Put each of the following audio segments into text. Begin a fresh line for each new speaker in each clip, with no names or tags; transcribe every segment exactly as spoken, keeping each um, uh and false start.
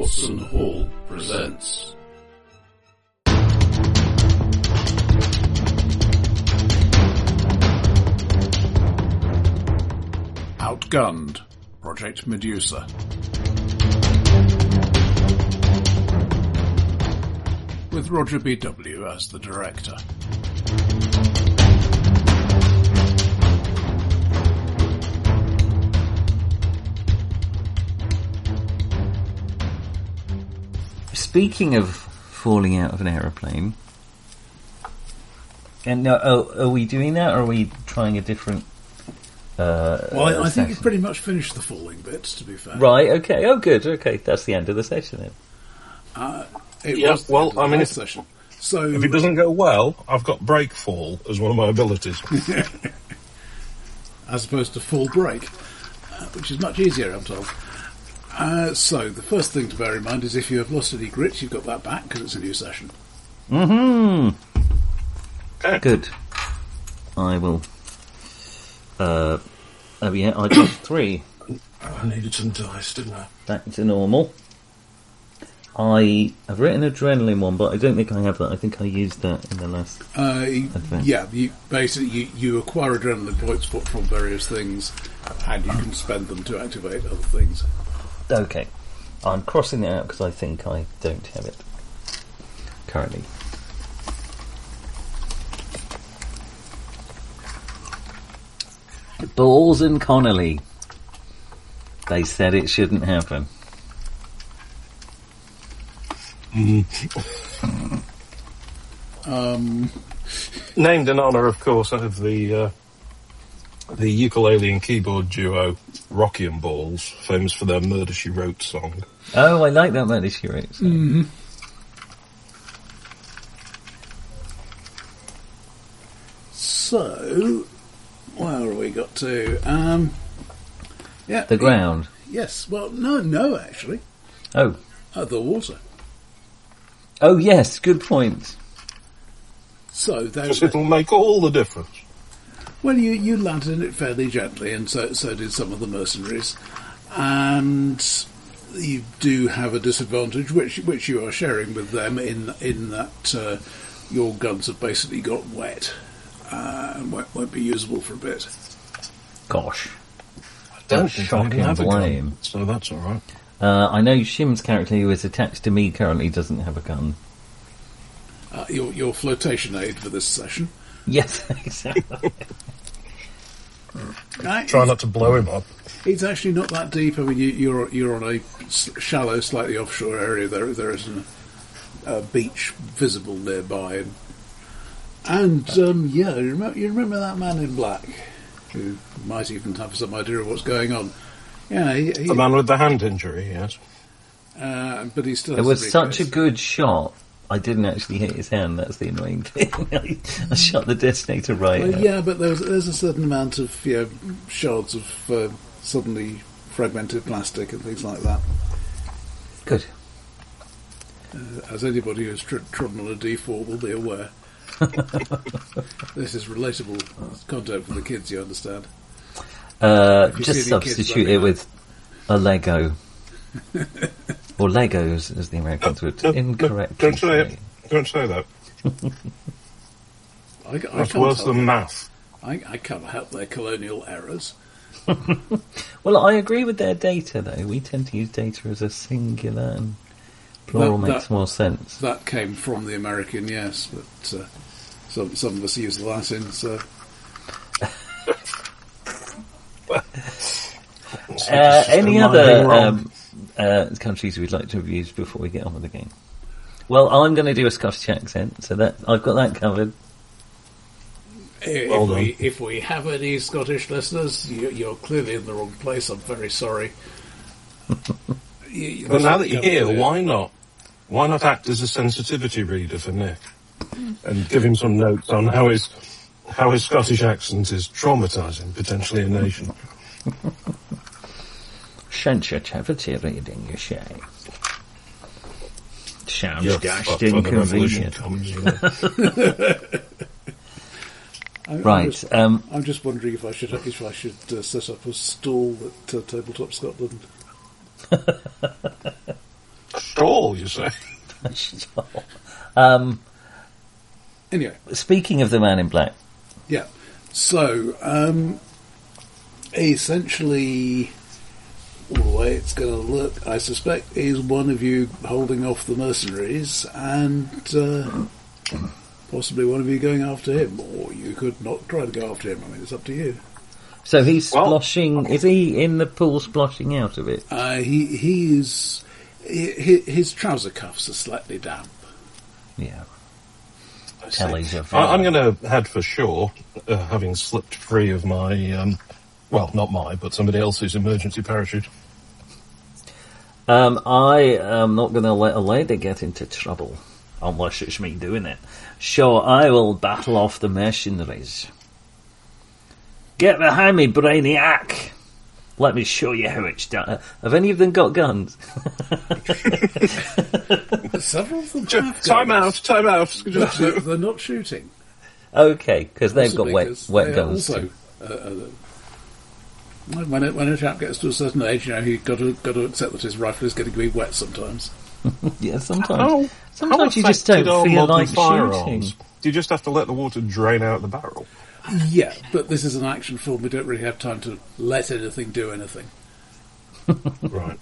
Watson Hall presents. Outgunned, Project Medusa. With Roger B W as the director.
Speaking of falling out of an aeroplane, and now, oh, are we doing that, or are we trying a different? Uh,
well, I, I think
session?
you've pretty much finished the falling bits, to be fair.
Right. Okay. Oh, good. Okay, that's the end of the session then.
Uh, it
Yeah,
was the
well,
end of the
I mean,
last
if-
session. So
If it doesn't go well, I've got break fall as one of my abilities.
as opposed to full break, uh, which is much easier, I'm told. Uh, so the first thing to bear in mind is if you have lost any grit, you've got that back because it's a new session.
Mm-hmm.
Okay.
Good. I will. Uh, oh yeah, I got three.
Oh, I needed some dice, didn't I?
Back to normal. I have written adrenaline one, but I don't think I have that. I think I used that in the last.
Uh, you-
Advance.
yeah, you, basically you, you acquire adrenaline points for, from various things, and you can spend them to activate other things.
Okay, I'm crossing it out because I think I don't have it currently. Balls and Connolly. They said it shouldn't happen.
Um,
Named in honour, of course, of the uh, the ukulele and keyboard duo Rocky and Balls, famous for their Murder, She Wrote song.
Oh, I like that Murder, She Wrote. So.
mm-hmm. So, where have we got to? Um, yeah,
The ground.
Yes. Well, no, no, actually,
Oh,
uh, the water.
oh yes, good point.
So there.
Because it'll make all the difference.
Well, you, you landed in it fairly gently, and so so did some of the mercenaries, and you do have a disadvantage, which which you are sharing with them in in that uh, your guns have basically got wet uh, and won't, won't be usable for a bit.
Gosh.
I don't
That's
think I
shocking
even have a gun,
blame.
so that's all right.
Uh, I know Shim's character, who is attached to me currently, doesn't have a gun.
Uh, your your flotation aid for this session.
Yes, exactly.
Uh,
Try not to blow him up.
It's actually not that deep. I mean, you, you're you're on a s- shallow, slightly offshore area. There there is an, a beach visible nearby, and, and um, yeah, you remember, you remember that man in black, who might even have some idea of what's going on. Yeah, he, he,
The man with the hand injury, yes.
uh, but he still.
It
Has
was
the
such a
briefcase.
good shot. I didn't actually hit his hand. That's the annoying thing. I, I shot the detonator right.
Well,
at-
yeah, but there's there's a certain amount of you know, shards of uh, suddenly fragmented plastic and things like that.
Good.
Uh, as anybody who's tr- trodden on a D four will be aware. This is relatable content for the kids, you understand.
Uh,
If you
just
see any kids
substitute
running
it
out.
with a Lego. Or Legos, as the Americans would
Don't-
incorrectly
Don't say
say.
it. Don't say that.
I, I
That's
can't
worse
help
than
it.
math.
I, I can't help their colonial errors.
Well, I agree with their data, though. We tend to use data as a singular, and plural
That-
makes
that-
more sense.
That came from the American, yes, but uh, some some of us use the Latin, so
Uh, any
Am I being
other
wrong?
um, uh, countries we'd like to review before we get on with the game? Well, I'm going to do a Scottish accent, so that I've got that covered.
if
Well
we
done.
if we have any Scottish listeners, you, you're clearly in the wrong place. I'm very sorry. You-
But now that you're here,
Yeah.
why not? Why not act as a sensitivity reader for Nick and give him some notes on how his how his Scottish accent is traumatising potentially a nation?
Sensitivity reading, you say? Sounds
Yes,
just
but when the revolution
inconvenient.
comes, you know.
I'm,
Right,
I'm just,
um,
I'm just wondering if I should if I should uh, set up a stall at uh, Tabletop Scotland.
stall, you say?
um,
Anyway,
speaking of the Man in Black,
yeah. So, um, essentially, the way it's going to look, I suspect, is one of you holding off the mercenaries and uh, possibly one of you going after him, or you could not try to go after him. I mean, it's up to you.
so he's
Well-
splashing. Is he in the pool, splashing out of it?
Uh, he he is his, his trouser cuffs are slightly damp.
Yeah.
I
Telly's
see.
a
I, I'm going to head for shore, uh, having slipped free of my, um, well, not my, but somebody else's emergency parachute.
Um, I am not going to let a lady get into trouble, unless it's me doing it. So I will battle off the mercenaries. Get behind me, Brainiac! Let me show you how it's done. Have any of them got guns?
Several of them
J-
have
Time out,
guns.
time out.
But they're, they're not shooting.
Okay, because they've got
Possibly
wet,
'cause
wet
they are
guns
also,
too.
uh, uh, when a, when a chap gets to a certain age, you know, he's got to got to accept that his rifle is getting to be wet sometimes.
Yeah, sometimes.
How,
sometimes
how
you just don't
affected are
feel
modern
like
firearms?
shooting.
Do you just have to let the water drain out the barrel?
Yeah, but this is an action film. We don't really have time to let anything do anything.
Right.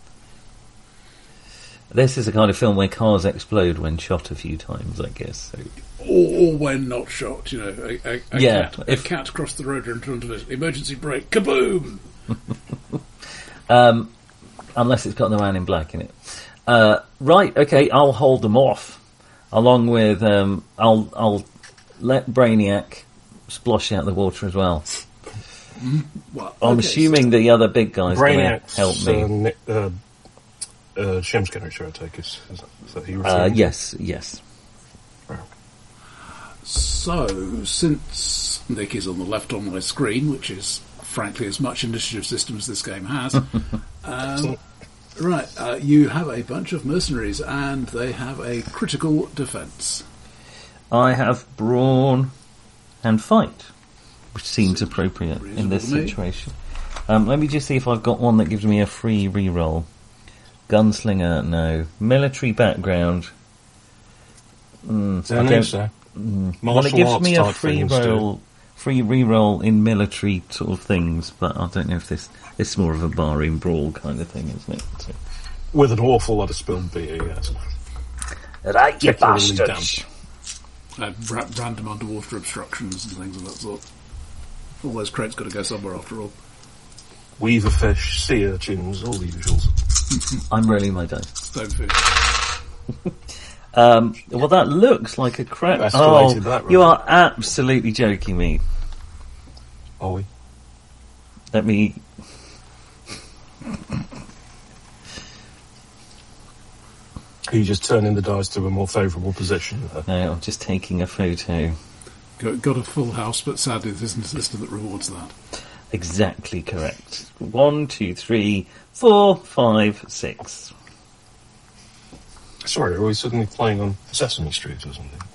This is a kind of film where cars explode when shot a few times, I guess. So.
Or, or when not shot, you know, a, a, a,
Yeah,
cat,
if-
a cat crossed the road in front of it. Emergency brake, kaboom!
Um, unless it's got the Man in Black in it. Uh, right, okay, I'll hold them off. Along with, um, I'll I'll let Brainiac splosh out the water as well.
Well,
I'm
okay,
assuming the other big guy's going to
Brainiac's
help me.
Uh, Nick, uh, uh, Shem's character, I take it. Is that, is that he
Uh,
referring to?
yes, yes.
So, since Nick is on the left on my screen, which is frankly as much initiative system as this game has, um, right, uh, you have a bunch of mercenaries and they have a critical defence.
I have brawn and fight, which seems appropriate in this
reasonable to me.
situation. Um, let me just see if I've got one that gives me a free reroll. Gunslinger, no. Military background. Mm,
Don't
I
think so.
Well, it
Martial
gives
arts
me a
type
free
thing instead.
roll, free re-roll in military sort of things, but I don't know if this this is more of a barroom brawl kind of thing, isn't it? So.
With an awful lot of spilled beer, yes.
Right, you
Particularly
bastards!
Uh, ra- random underwater obstructions and things of that sort. All those crates got to go somewhere after all.
Weaver fish, sea urchins, all the usuals.
I'm rolling my dice.
Stonefish.
Um, well, that looks like a crap.
You
Oh,
escalated that,
you
right?
are absolutely joking me.
Are we?
Let me.
Are you just turning the dice to a more favourable position? there?
No, I'm just taking a photo.
Got, got a full house, but sadly there isn't a system that rewards that.
Exactly correct. One, two, three, four, five, six.
Sorry, are we suddenly playing on Sesame Street or something?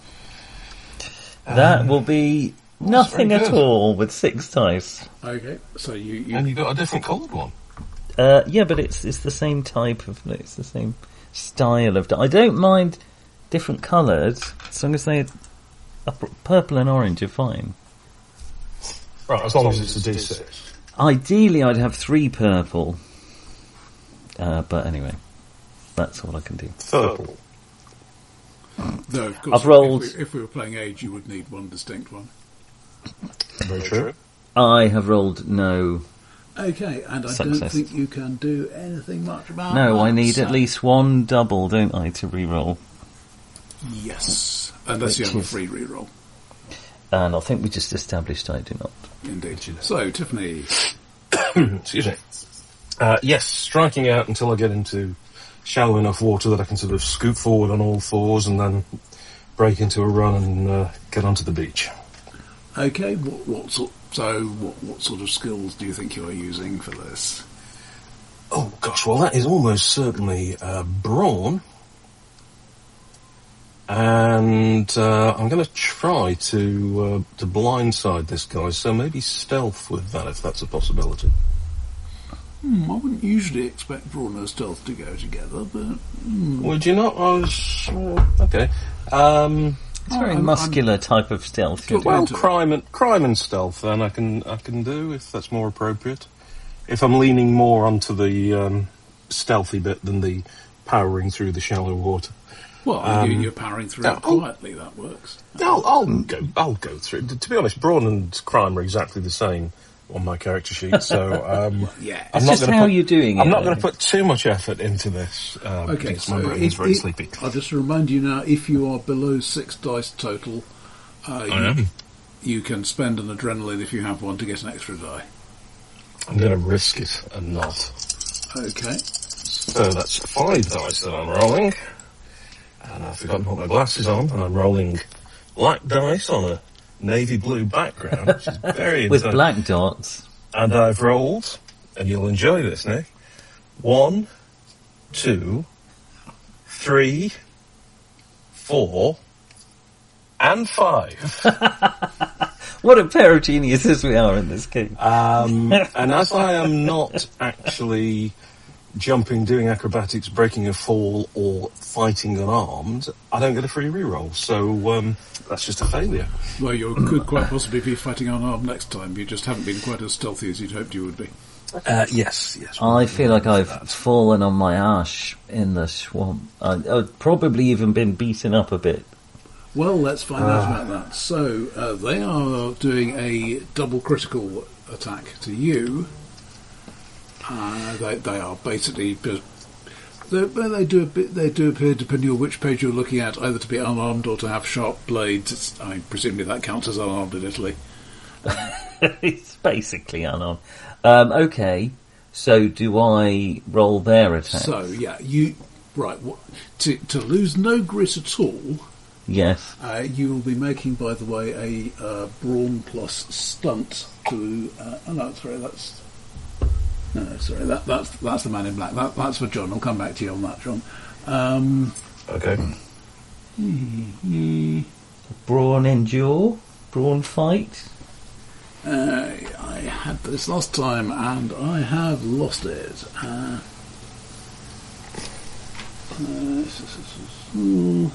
That will be nothing
very
at
good.
all with six dice.
Okay, so you... you
And you got a different coloured one.
Uh, yeah, but it's it's the same type of it's the same style of. I don't mind different colours as long as they are purple and orange are fine.
Right, as long as it's a D six.
Ideally, I'd have three purple, uh, but anyway, that's all I can do.
Purple.
Though, of course,
I've rolled-
If we, if we were playing Age, you would need one distinct one.
Very true.
I have rolled no.
Okay, and I don't
Success.
think you can do anything much about that.
No, I need
so-
at least one double, don't I, to re-roll?
Yes, unless you
Which
have a
is-
free reroll.
And I think we just established I do not.
Indeed. So, Tiffany,
Excuse me. Uh, yes, striking out until I get into shallow enough water that I can sort of scoot forward on all fours and then break into a run and uh, get onto the beach.
okay, what, what sort? So, what, what sort of skills do you think you are using for this?
Oh gosh, well that is almost certainly uh, brawn. And uh, I'm going to try to uh, to blindside this guy, so maybe stealth with that if that's a possibility.
Hmm, I wouldn't usually expect brawn or stealth to go together, but... Hmm.
Would you not? I was... Uh, okay. Um...
It's a very
I'm-
muscular I'm, type of stealth.
Well,
Well,
into it.
crime and crime and stealth. Then I can I can do if that's more appropriate. If I'm leaning more onto the um, stealthy bit than the powering through the shallow water.
Well,
Um,
you, you're powering through
yeah,
it
I'll-
quietly, that works.
I'll, I'll go. I'll go through. To be honest, brawn and crime are exactly the same on my character sheet. So um,
Yeah.
I'm
It's
not
just
gonna
how
put,
you're doing
I'm
it.
not going to put too much effort into this. Um,
Okay,
because
so
my brain is
if-
very
if-
sleepy.
I'll just remind you now, if you are below six dice total, uh, you,
I am.
you can spend an adrenaline if you have one to get an extra die.
I'm going to risk it and not.
Okay.
So that's five dice that I'm rolling. And I've forgotten to put my glasses on, and I'm rolling black dice on a navy blue background, which is very
With
intense.
black dots.
And I've rolled, and you'll enjoy this, Nick. One, two, three, four, and five.
What a pair of geniuses we are in this game.
Um, and as I am not actually jumping, doing acrobatics, breaking a fall, or fighting unarmed, I don't get a free reroll. So um, that's just a failure.
Well, you could quite possibly be fighting unarmed next time. You just haven't been quite as stealthy as you'd hoped you would be.
Uh, yes, yes.
I feel like I've fallen on my ash in the swamp. I, I've probably even been beaten up a bit.
Well, let's find out about that. So, uh, they are doing a double critical attack to you. Uh, they, they are basically... They, they do a bit, they do appear, depending on which page you're looking at, either to be unarmed or to have sharp blades. It's, I mean, presumably that counts as unarmed in Italy.
It's basically unarmed. Um, okay, so do I roll their attack?
So, yeah, you... Right, what, to, to lose no grit at all...
Yes.
Uh, you will be making, by the way, a uh, brawn plus stunt to. Uh, oh no, sorry, that's no, no, sorry, that, that's that's the man in black. That, that's for John. I'll come back to you on that, John. Um,
Okay.
Brawn endure? Brawn fight?
uh, I had this last time, and I have lost it. Uh, uh,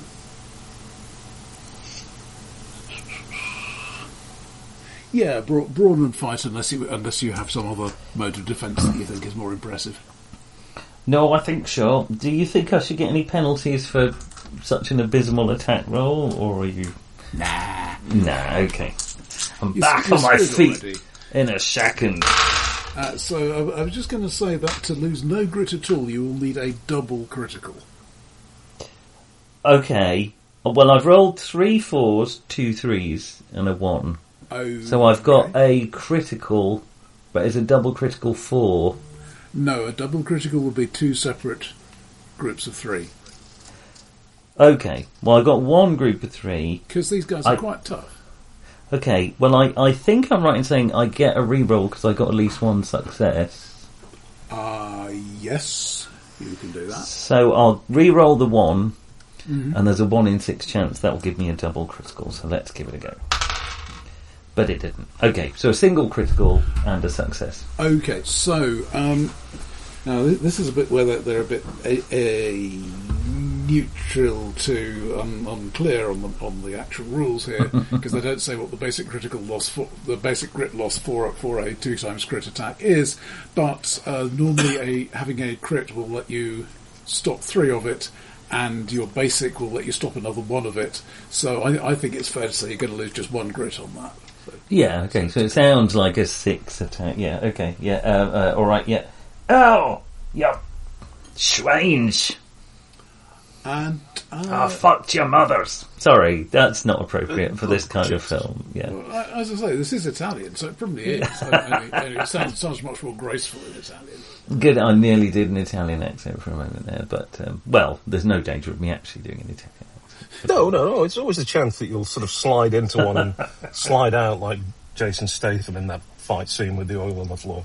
Yeah, bra- brawn and fight, unless you unless you have some other mode of defence that you think is more impressive.
No, I think so. Do you think I should get any penalties for such an abysmal attack roll, or are you...
Nah.
Nah, okay. I'm
You're-
back
you're
on my
screwed
feet
already.
in a second.
Uh, so I, I was just going to say that to lose no grit at all, you will need a double critical.
Okay. Well, I've rolled three fours, two threes, and a one.
Oh,
So I've got
okay.
a critical, but it's a double critical four.
No, a double critical would be two separate groups of three.
Okay, well I've got one group of three.
Because these guys are
I-
quite tough.
Okay, well I, I think I'm right in saying I get a reroll because I got at least one success.
Ah, uh, yes, you can do that.
So I'll re-roll the one,
Mhm.
and there's a one in six chance that will give me a double critical, so let's give it a go. But it didn't. Okay, so a single critical and a success.
Okay, so um, now th- this is a bit where they're, they're a bit a, a neutral to um, unclear on the on the actual rules here because they don't say what the basic critical loss for the basic grit loss for for a two times crit attack is, but uh, normally a having a crit will let you stop three of it. And your basic will let you stop another one of it. So I, I think it's fair to say you're going to lose just one grit on that. So.
Yeah, okay, so it sounds like a six attack. Yeah, okay, yeah, uh, uh, alright, yeah. Oh! Yep. Schweins!
And uh,
I fucked your mothers! Sorry, that's not appropriate for this kind of film, yeah.
well, as I say, this is Italian, so it probably is. only, only it sounds, sounds much more graceful in Italian.
Good, I nearly did an Italian accent for a moment there, but, um, well, there's no danger of me actually doing an Italian accent.
No, no, no. It's always a chance that you'll sort of slide into one and slide out like Jason Statham in that fight scene with the oil on the floor.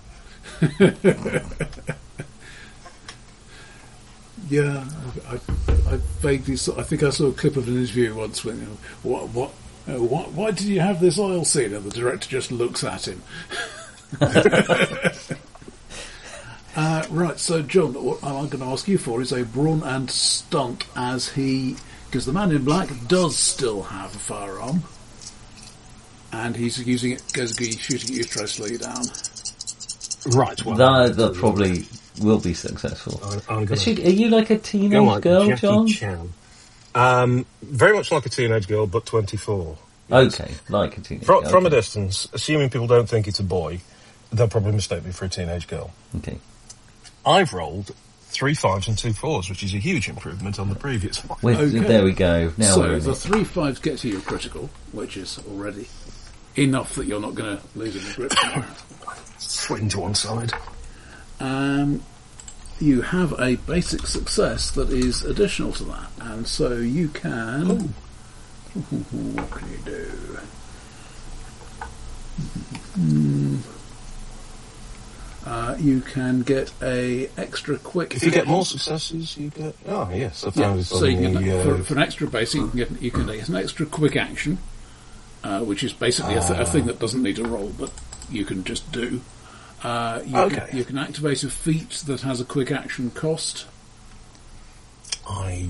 Yeah, I, I, I vaguely saw, I think I saw a clip of an interview once when, you know, what, what, uh, why, why did you have this oil scene? And the director just looks at him. right, so John, what I'm going to ask you for is a brawn and stunt, as he, because the man in black does still have a firearm, and he's using it, going to be shooting at you, try to slow you down.
Right, well...
That, that probably will be successful.
I'm, I'm gonna
Is she, are you like a teenage
go on,
girl,
Jackie
John?
Chan. Um, very much like a teenage girl, but twenty-four.
Okay, like a teenage
From,
girl.
from a
okay.
distance, assuming people don't think it's a boy, they'll probably mistake me for a teenage girl.
Okay.
I've rolled three fives and two fours, which is a huge improvement on the previous one.
With,
Okay.
There we go. Now
so
we're in
the
it.
three fives get you your critical, which is already enough that you're not going to lose any grip.
Swing to one side.
Um, you have a basic success that is additional to that, and so you can. What can you do? Hmm. Uh, you can get a extra quick.
If you get more successes, you get... Oh, yes, I
Yeah,
found it
so
on
you can,
the...
for,
Uh,
for an extra basic, you can get you can get an extra quick action, uh, which is basically a, th- a thing that doesn't need a roll, but you can just do. Uh, you,
Okay.
can, you can activate a feat that has a quick action cost.
I...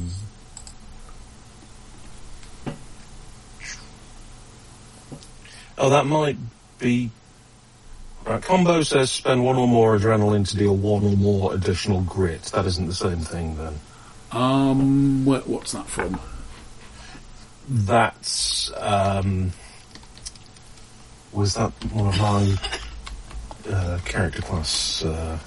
Oh, that might be... Right, combo says spend one or more adrenaline to deal one or more additional grit. That isn't the same thing, then.
Um, wh- what's that from?
That's... Um, was that one of my uh, character class uh,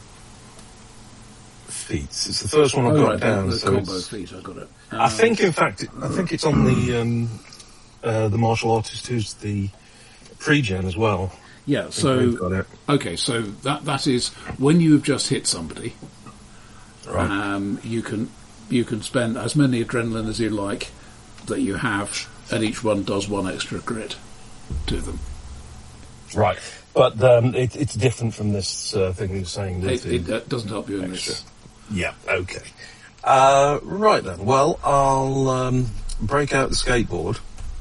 feats? It's the first one I've
Oh,
got
right,
down.
the, the
so
combo
it's-
feat. I got it.
I think, in fact, it, I think it's on the um, uh, the martial artist who's the pre-gen as well.
Yeah.
We've
So
got it.
okay. So that that is when you have just hit somebody.
Right.
Um, you can you can spend as many adrenaline as you like that you have, and each one does one extra grit to them.
Right. But um, it, it's different from this uh, thing you're saying.
It,
that
it uh, doesn't help you in
extra.
this.
Yeah, okay. Uh, right then, well, I'll um, break out the skateboard,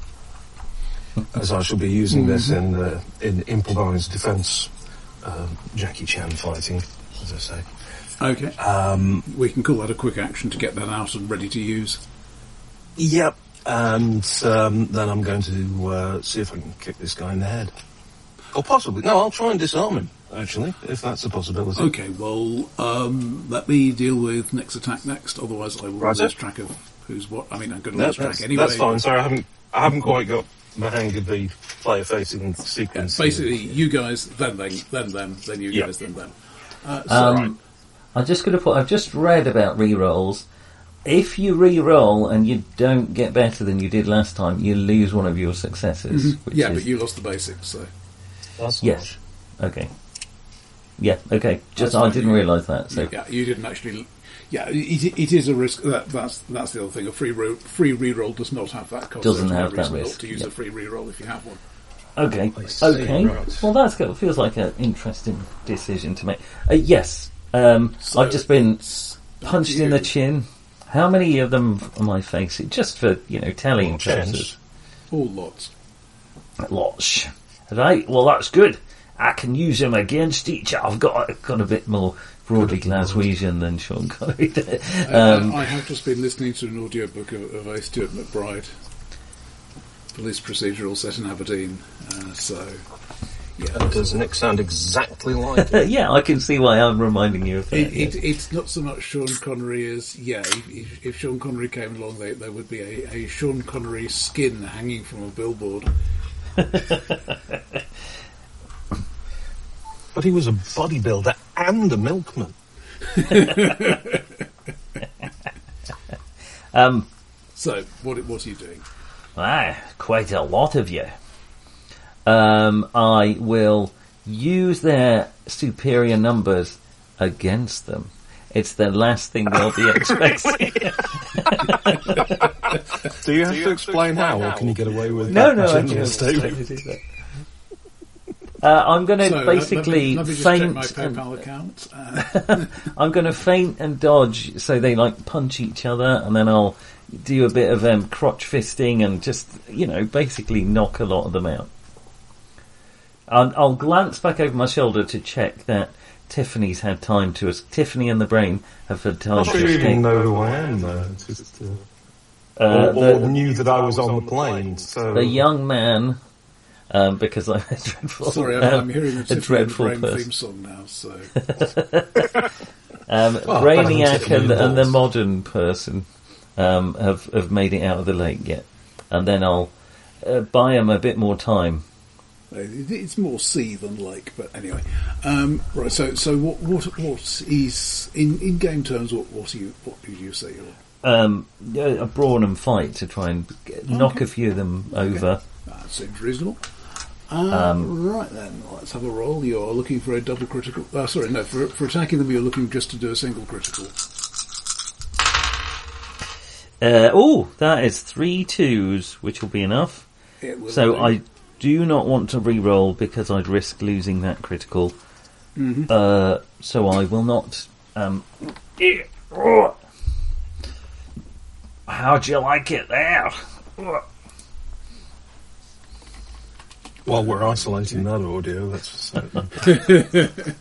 as I shall be using this in uh, in improvised defence, uh, Jackie Chan fighting, as I say.
Okay.
Um,
We can call that a quick action to get that out and ready to use.
yep, and um, then I'm going to uh, see if I can kick this guy in the head. Or possibly, no, I'll try and disarm him, actually, if that's a possibility.
Okay, well, um, let me deal with next attack next, otherwise I will
Right,
lose
sir.
track of who's what. I mean, I'm going to
No,
lose
that's,
track anyway.
that's fine. Sorry, I haven't, I haven't quite got my hang of the player-facing sequence.
Basically, you guys, then them, then them, then you
Yeah.
guys, then them. Uh, so,
Um, I'm just going to put. I've just read about re-rolls. If you re-roll and you don't get better than you did last time, you lose one of your successes. Which
yeah,
is,
but you lost the basics, so.
That's
Yes. Okay. Yeah. Okay. Just
That's
I
fine.
didn't realise that. So
Yeah, you didn't actually. Yeah, it, it is a risk. That, that's that's the other thing. A free ro- free reroll does not have that cost.
Doesn't
There's no
have that
reason not
risk,
to use
yeah.
a free reroll if you have one.
okay.
see,
Okay.
right.
Well, that's good. Feels like an interesting decision to make. Uh, yes. Um,
So
I've just been
it's
punched
you.
in the chin. How many of them am I facing? Just for you know, telling
Chance.
purposes.
All lots.
Lots. Right, well that's good. I can use them against each other. I've got, I've got a bit more broadly Glaswegian than Sean Connery did. Um,
uh, I have just been listening to an audiobook of, of A. Stuart McBride, police procedural set in Aberdeen. Uh, so, yeah.
Does Nick sound exactly like it?
yeah, I can see why I'm reminding you of that.
It,
yes.
it, it's not so much Sean Connery as, yeah, if, if, if Sean Connery came along, they, there would be a, a Sean Connery skin hanging from a billboard.
But he was a bodybuilder and a milkman.
Um,
So, what what are you doing?
ah, quite a lot of you. Um, I will use their superior numbers against them. It's the last thing they'll be expecting.
Do you have to explain how, or can you get away with
No,
that
no, I
general
can
statement?
Uh, I'm going to
So, let-
basically
let me, let me just check
faint.
my
and-
PayPal account. Uh,
I'm going to feint and dodge, so they like punch each other, and then I'll do a bit of um, crotch fisting and just, you know, basically knock a lot of them out. I'll, I'll glance back over my shoulder to check that Tiffany's had time to... Tiffany and the Brain have had time
I'm
to
sure you
escape.
even know who I am, though. It's just, uh,
Uh,
or, or
the,
knew that I was on the plane. So
the young man, um, because I'm a dreadful,
Sorry, I'm,
um,
I'm hearing the
a
Tiffany and the
dreadful
Brain
person.
theme song now, so...
Um,
Well,
Brainiac
Tiffany
and, and the
involved.
modern person um, have have made it out of the lake yet, and then I'll uh, buy them a bit more time.
It- It's more sea than lake, but anyway. Um, right, so so what what what is in, in game terms? What what do you what do you say? You're,
Um, a brawn and fight to try and get, knock a few of them over.
that seems reasonable. Uh, right then, let's have a roll. You're looking for a double critical. Uh, sorry, no, for for attacking them, you're looking just to do a single critical.
Uh, oh, that is three twos, which will be enough.
It will
So
do.
I do not want to re-roll because I'd risk losing that critical. Uh, so I will not. Um, how'd you like it there?
while we're isolating that audio, that's for certain.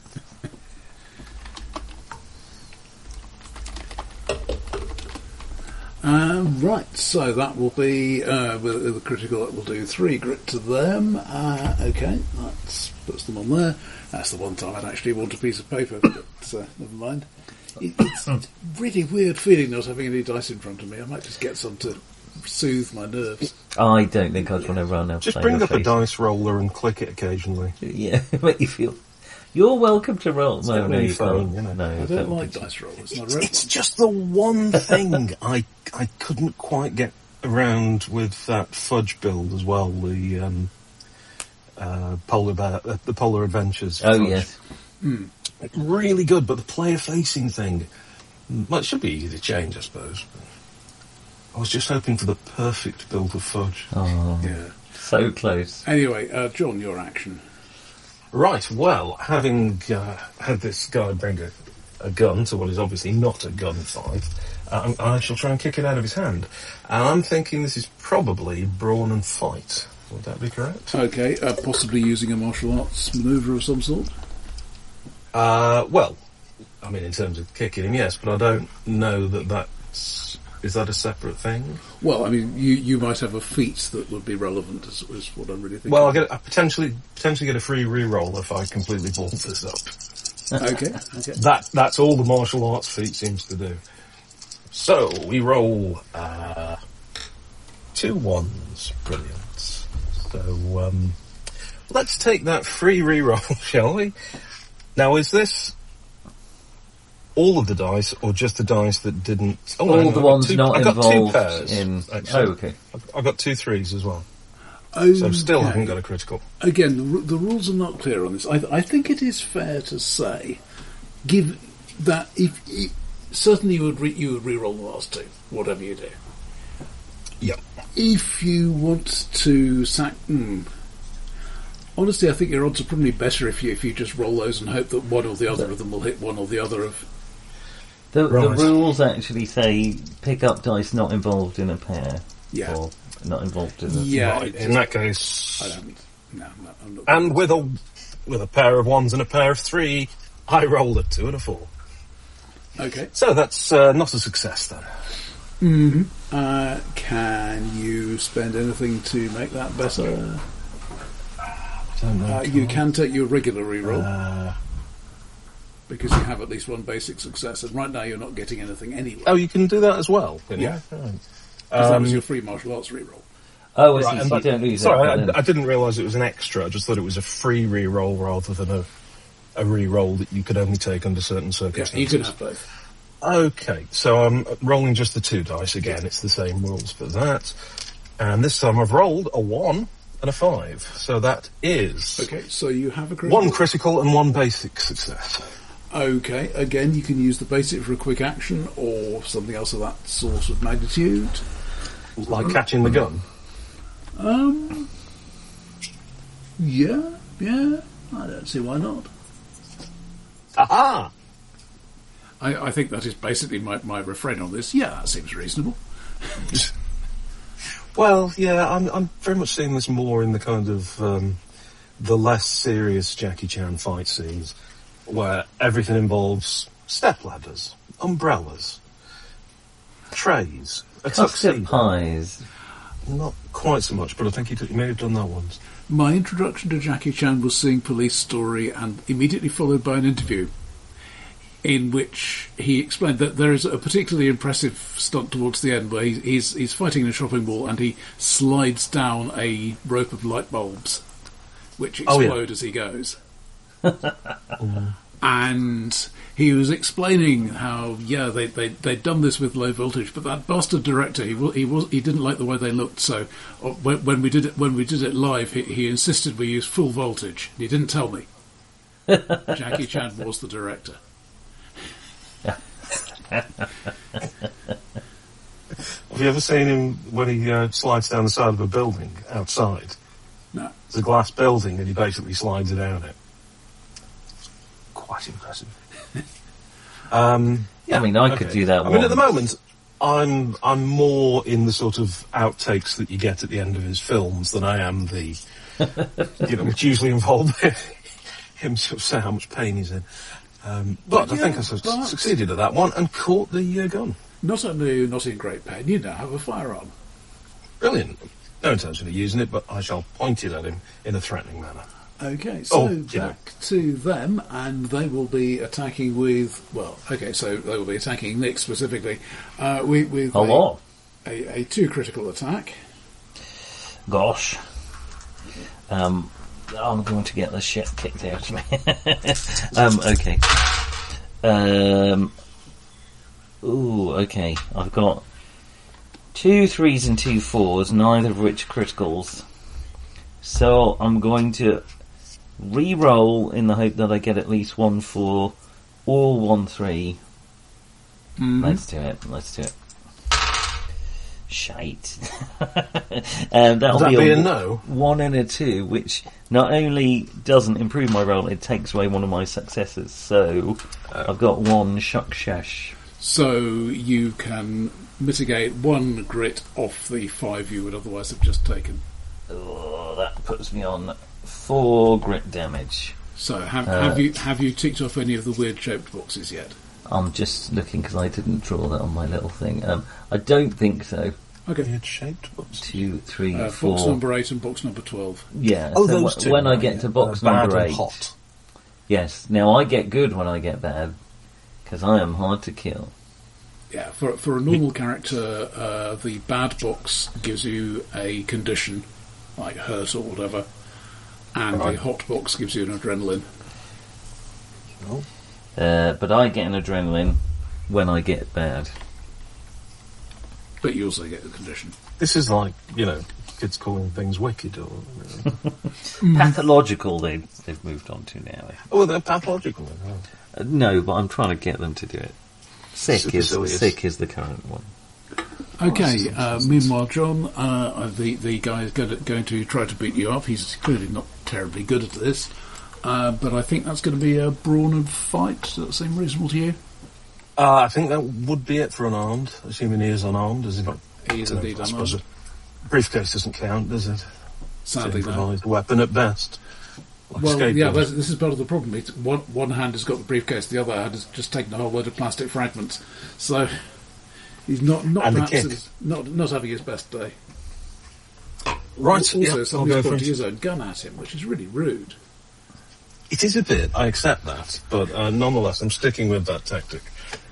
Um, right, so that will be uh, with, with the critical. That will do three grit to them. Uh, okay, that puts them on there. That's the one time I'd actually want a piece of paper, but uh, never mind. It, it's a really weird feeling not having any dice in front of me. I might just get some to soothe my nerves.
I don't think I'd want to run out.
Just
playing
bring
the
up a
face.
dice roller and click it occasionally.
Yeah, make you feel. You're welcome to roll. No,
not
no,
really
you
fun,
can't.
you know.
No,
I
don't
don't like
think so.
dice roll. It's not
It's,
right.
it's just the one thing I I couldn't quite get around with that fudge build as well. The um, uh, polar bear, uh, the Polar Adventures.
Oh
fudge.
yes.
Really good, but the player facing thing, well, it should be easy to change, I suppose. I was just hoping for the perfect build of fudge.
Oh,
Yeah.
so close.
Anyway, uh, John, your action.
Right, well, having uh, had this guy bring a, a gun to what is obviously not a gunfight, um, I shall try and kick it out of his hand. And I'm thinking this is probably brawn and fight. Would that be correct?
Okay, uh, possibly using a martial arts manoeuvre of some sort.
Uh, well, I mean, in terms of kicking him, yes, but I don't know that that's... Is that a separate thing?
Well, I mean, you, you might have a feat that would be relevant, is, is what I'm really thinking.
Well, I get I potentially potentially get a free re-roll if I completely balls this up.
Okay, okay.
That that's all the martial arts feat seems to do. So we roll uh, two ones. Brilliant. So um, let's take that free re-roll, shall we? Now, is this all of the dice, or just the dice that didn't? Oh, no,
All
no,
the
I've got
ones
two-
not
I've got two
involved
pairs,
in.
actually.
Oh, okay.
I've, I've got two threes as well.
Okay.
So still haven't got a critical.
Again, the, ru- the rules are not clear on this. I, I think it is fair to say, give that if, if certainly you would re, you would re-roll the last two, whatever you do.
Yep.
If you want to sack, hmm, honestly, I think your odds are probably better if you if you just roll those and hope that one or the other of them will hit one or the other of.
The,
Right.
the rules actually say pick up dice not involved in a pair.
Yeah.
Or not involved in a.
Yeah,
Right.
it-
In that case,
I don't. No, no, I'm not.
and with a with a pair of ones and a pair of three, I rolled a two and a four.
Okay.
So that's uh, not a success then.
Uh, can you spend anything to make that better?
I don't know.
Uh, you can take your regular reroll
Uh,
because you have at least one basic success, and right now you're not getting anything anyway.
oh, you can do that as well. Can
Yeah.
You? Right.
Because that
Um,
was your free martial arts reroll.
Oh, I see.
Right,
So
and
you
that-
don't lose
sorry,
it.
I,
but then-
I didn't realise it was an extra. I just thought it was a free re-roll rather than a a re-roll that you could only take under certain
Yeah,
circumstances.
you can have both.
Okay, so I'm rolling just the two dice again. It's the same rules for that. And this time I've rolled a one and a five. So that is
Okay, so you have a critical.
one critical and one basic success.
Okay, again, you can use the basic for a quick action or something else of that sort of magnitude.
Like catching the gun.
Um, yeah, yeah, I don't see why not.
Aha!
I, I think that is basically my, my refrain on this. Yeah, that seems reasonable.
Well, yeah, I'm, I'm very much seeing this more in the kind of um, the less serious Jackie Chan fight scenes. where everything involves step ladders, umbrellas, trays, a
Custard
tuxedo.
pies.
Not quite so much, but I think he, he may have done that once.
My introduction to Jackie Chan was seeing Police Story and immediately followed by an interview in which he explained that there is a particularly impressive stunt towards the end where he, he's, he's fighting in a shopping mall and he slides down a rope of light bulbs which
Oh,
explode
yeah.
as he goes. And he was explaining how, yeah, they, they, they'd done this with low voltage, but that bastard director, he wa- he was he didn't like the way they looked, so uh, when, when we did it when we did it live, he, he insisted we use full voltage. He didn't tell me. Jackie Chan was the director.
Have you ever seen him when he uh, slides down the side of a building outside?
No.
It's a glass building and he basically slides it down it. It's quite impressive. um, yeah,
I mean, I
okay.
could do that
I mean, at the
once.
moment, I'm I'm more in the sort of outtakes that you get at the end of his films than I am the, you know, which usually involve him sort of say how much pain he's in. Um, but
But
I think
yeah,
I sort of
but-
succeeded at that one and caught the uh, gun.
Not only not in great pain, you now have a firearm.
Brilliant. No intention of using it, but I shall point it at him in a threatening manner.
Okay, so
Oh, you know.
back to them, and they will be attacking with, well, okay, so they will be attacking Nick specifically, uh, with, with
A lot.
a, a, a two critical attack.
Gosh. Um, I'm going to get the shit kicked out of me. um, okay. Um, ooh, okay. I've got two threes and two fours, neither of which criticals. So I'm going to re-roll in the hope that I get at least one four or one three.
Mm-hmm.
Let's do it. Let's do it. Shite. um, that'll
Would that
be,
be
a,
a no?
one and a two, which not only doesn't improve my roll, it takes away one of my successes. So I've got one shuck shash.
So you can mitigate one grit off the five you would otherwise have just taken.
Oh, that puts me on four grit damage.
So have,
Uh,
have you have you ticked off any of the weird shaped boxes yet?
I'm just looking because I didn't draw that on my little thing. Um, I don't think so.
Okay.
Weird shaped books.
Two, three,
Uh,
four.
box number eight and box number twelve.
Yeah.
Oh,
so
those
wh-
two.
When I
right,
get
yeah.
to box
Uh, bad
number
and
eight.
hot.
Yes. Now I get good when I get bad because I am hard to kill.
Yeah, for for a normal character, uh, the bad box gives you a condition, like hurt or whatever, and
Right.
the hot box gives you an adrenaline.
Oh.
Uh, but I get an adrenaline when I get bad.
But you also get the condition.
This is like, you know, kids calling things wicked or...
Pathological they've, they've moved on to now.
oh, they're pathological. Oh.
Uh, no, but I'm trying to get them to do it. Sick is
Supercilious.
sick is the current one.
Okay. Uh, meanwhile, John, uh, the the guy is going to, going to try to beat you up. He's clearly not terribly good at this, uh, but I think that's going to be a brawn and fight. Does that seem reasonable to you?
Uh, I think that would be it for unarmed, assuming he is unarmed. As he not,
He is
I
indeed
suppose
unarmed.
a briefcase doesn't count, does it?
Sadly,
To
no.
provide a weapon at best. Like
Well,
skateboarding.
yeah, this, this is part of the problem. It's one, one hand has got the briefcase, the other hand has just taken a whole load of plastic fragments. So he's not not
And a
perhaps
kick.
his, not not having his best day.
Right,
Also,
yeah, I'll
somebody's
go for
pointing
it.
his own gun at him, which is really rude.
It is a bit, I accept that, but uh, nonetheless, I'm sticking with that tactic.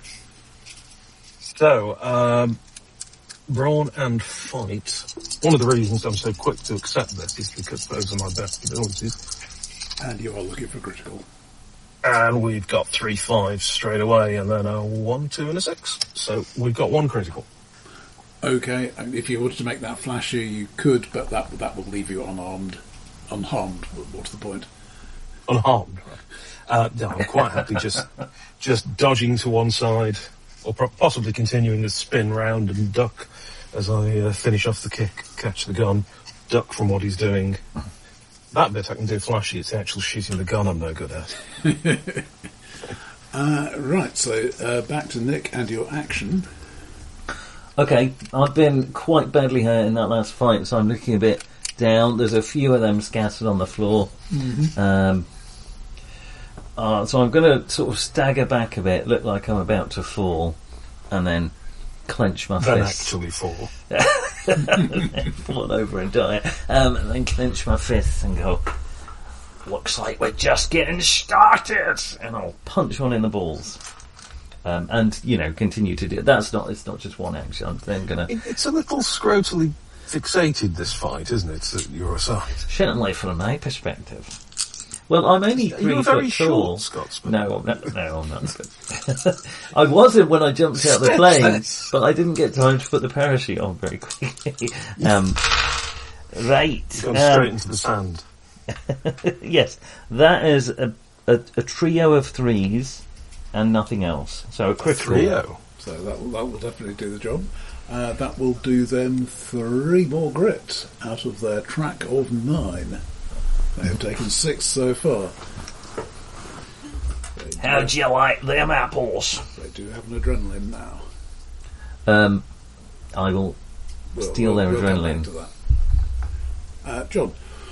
So, um, brawn and fight. One of the reasons I'm so quick to accept this is because those are my best abilities.
And you are looking for critical.
And we've got three fives straight away, and then a one, two, and a six. So we've got one critical.
Okay, and if you wanted to make that flashy, you could, but that that will leave you unarmed, unharmed. What's the point?
Unharmed, right? Uh, no, I'm quite happy just just dodging to one side, or pro- possibly continuing to spin round and duck as I uh, finish off the kick, catch the gun, duck from what he's doing. That bit I can do flashy, it's the actual shooting the gun I'm no good at.
Uh, right, so uh, back to Nick and your action.
Okay, I've been quite badly hurt in that last fight, so I'm looking a bit down. There's a few of them scattered on the floor. Um, Uh, so I'm going to sort of stagger back a bit, look like I'm about to fall, and then clench my
Then
fist.
actually fall.
Fall over and die. Um, and then clench my fists and go, looks like we're just getting started! And I'll punch one in the balls. Um, and, you know, continue to do it. That's not, it's not just one action. I'm then going to...
It, it's a little scrotally fixated, this fight, isn't it, at your side?
Certainly from my perspective. Well, I'm only three
You're
foot
very
tall.
short, Scotsman.
No, I'm not, no, I'm not. I wasn't when I jumped out the plane, but I didn't get time to put the parachute on very quickly. um, right.
Gone
um,
straight into the sand.
yes, that is a, a, a trio of threes and nothing else. So a critical.
Trio.
So that will, that will definitely do the job. Uh, that will do them three more grit out of their track of nine. They have taken six so far. They
How'd
do,
you like them apples?
they do have an adrenaline now.
Um, I will
We'll-
steal
we'll-
their
we'll come
adrenaline.
back to that. Uh, John.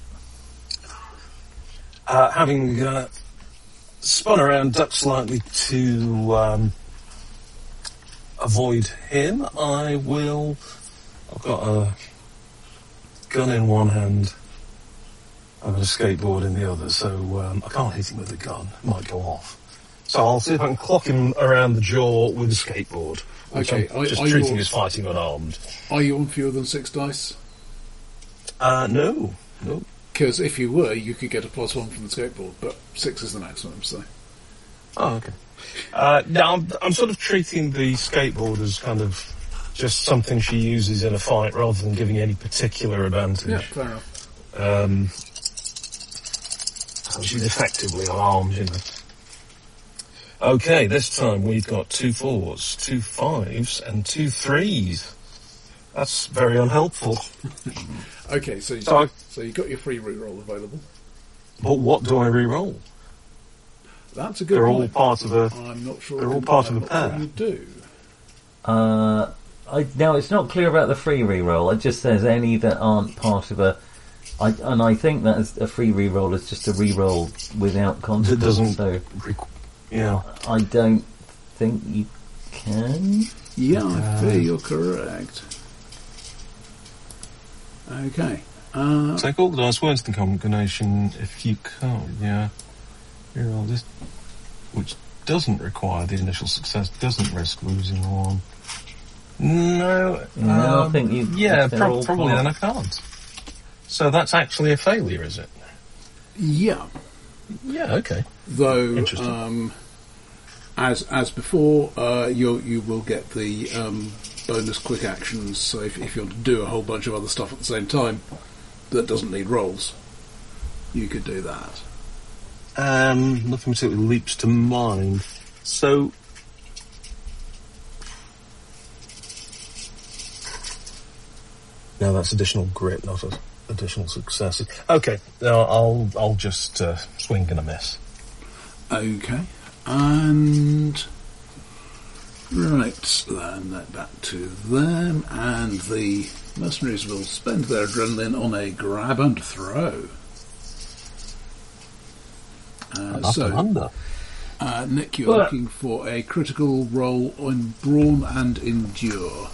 Uh, having uh, spun around, ducked slightly to um, avoid him, I will... I've got a gun in one hand and a skateboard in the other, so um, I can't hit him with a gun. It might go off. So I'll see if I can clock him around the jaw with a skateboard, which
Okay,
I'm
are-
just
are you
treating
all-
as fighting unarmed.
Are you on fewer than six dice?
Uh, no. No.
Because if you were, you could get a plus one from the skateboard, but six is the maximum, so...
Oh, okay. Uh, no, I'm, I'm sort of treating the skateboard as kind of just something she uses in a fight rather than giving any particular advantage.
Yeah, fair enough.
Um, so she's effectively unarmed, you know. Okay, this time we've got two fours, two fives, and two threes. That's very unhelpful.
Okay, so you,
So I-
so you got your free reroll available.
But what do I re-roll?
That's a good
They're all
point.
part of a...
I'm not sure.
they're all
I'm
part of
not
a
sure
pair.
You do.
Uh, I, now it's not clear about the free reroll. It just says any that aren't part of a. I, and I think that is a free reroll is just a reroll without consequence.
doesn't-
So
Requ- yeah.
I don't think you can.
Yeah, I fear you're correct. Okay. Uh,
Take all the dice, words in combination if you can't, yeah. Re-roll this, which doesn't require the initial success, doesn't risk losing one. No,
No, I
um,
think you-
yeah,
if they're
prob-
all
probably
part.
then I can't. So that's actually a failure, is it?
yeah.
Yeah, okay.
Though,
Interesting.
um, as as before, uh, you you will get the um, bonus quick actions. So if, if you want to do a whole bunch of other stuff at the same time that doesn't need rolls, you could do that.
Um, nothing particularly leaps to mind. So, no, that's additional grit, not a, additional successes. Okay, no, I'll I'll just uh, swing and a miss.
Okay. And right, then that back to them, and the mercenaries will spend their adrenaline on a grab and throw. Uh,
Up
so,
and under.
uh, Nick, you're
Well,
looking for a critical roll on brawn and endure.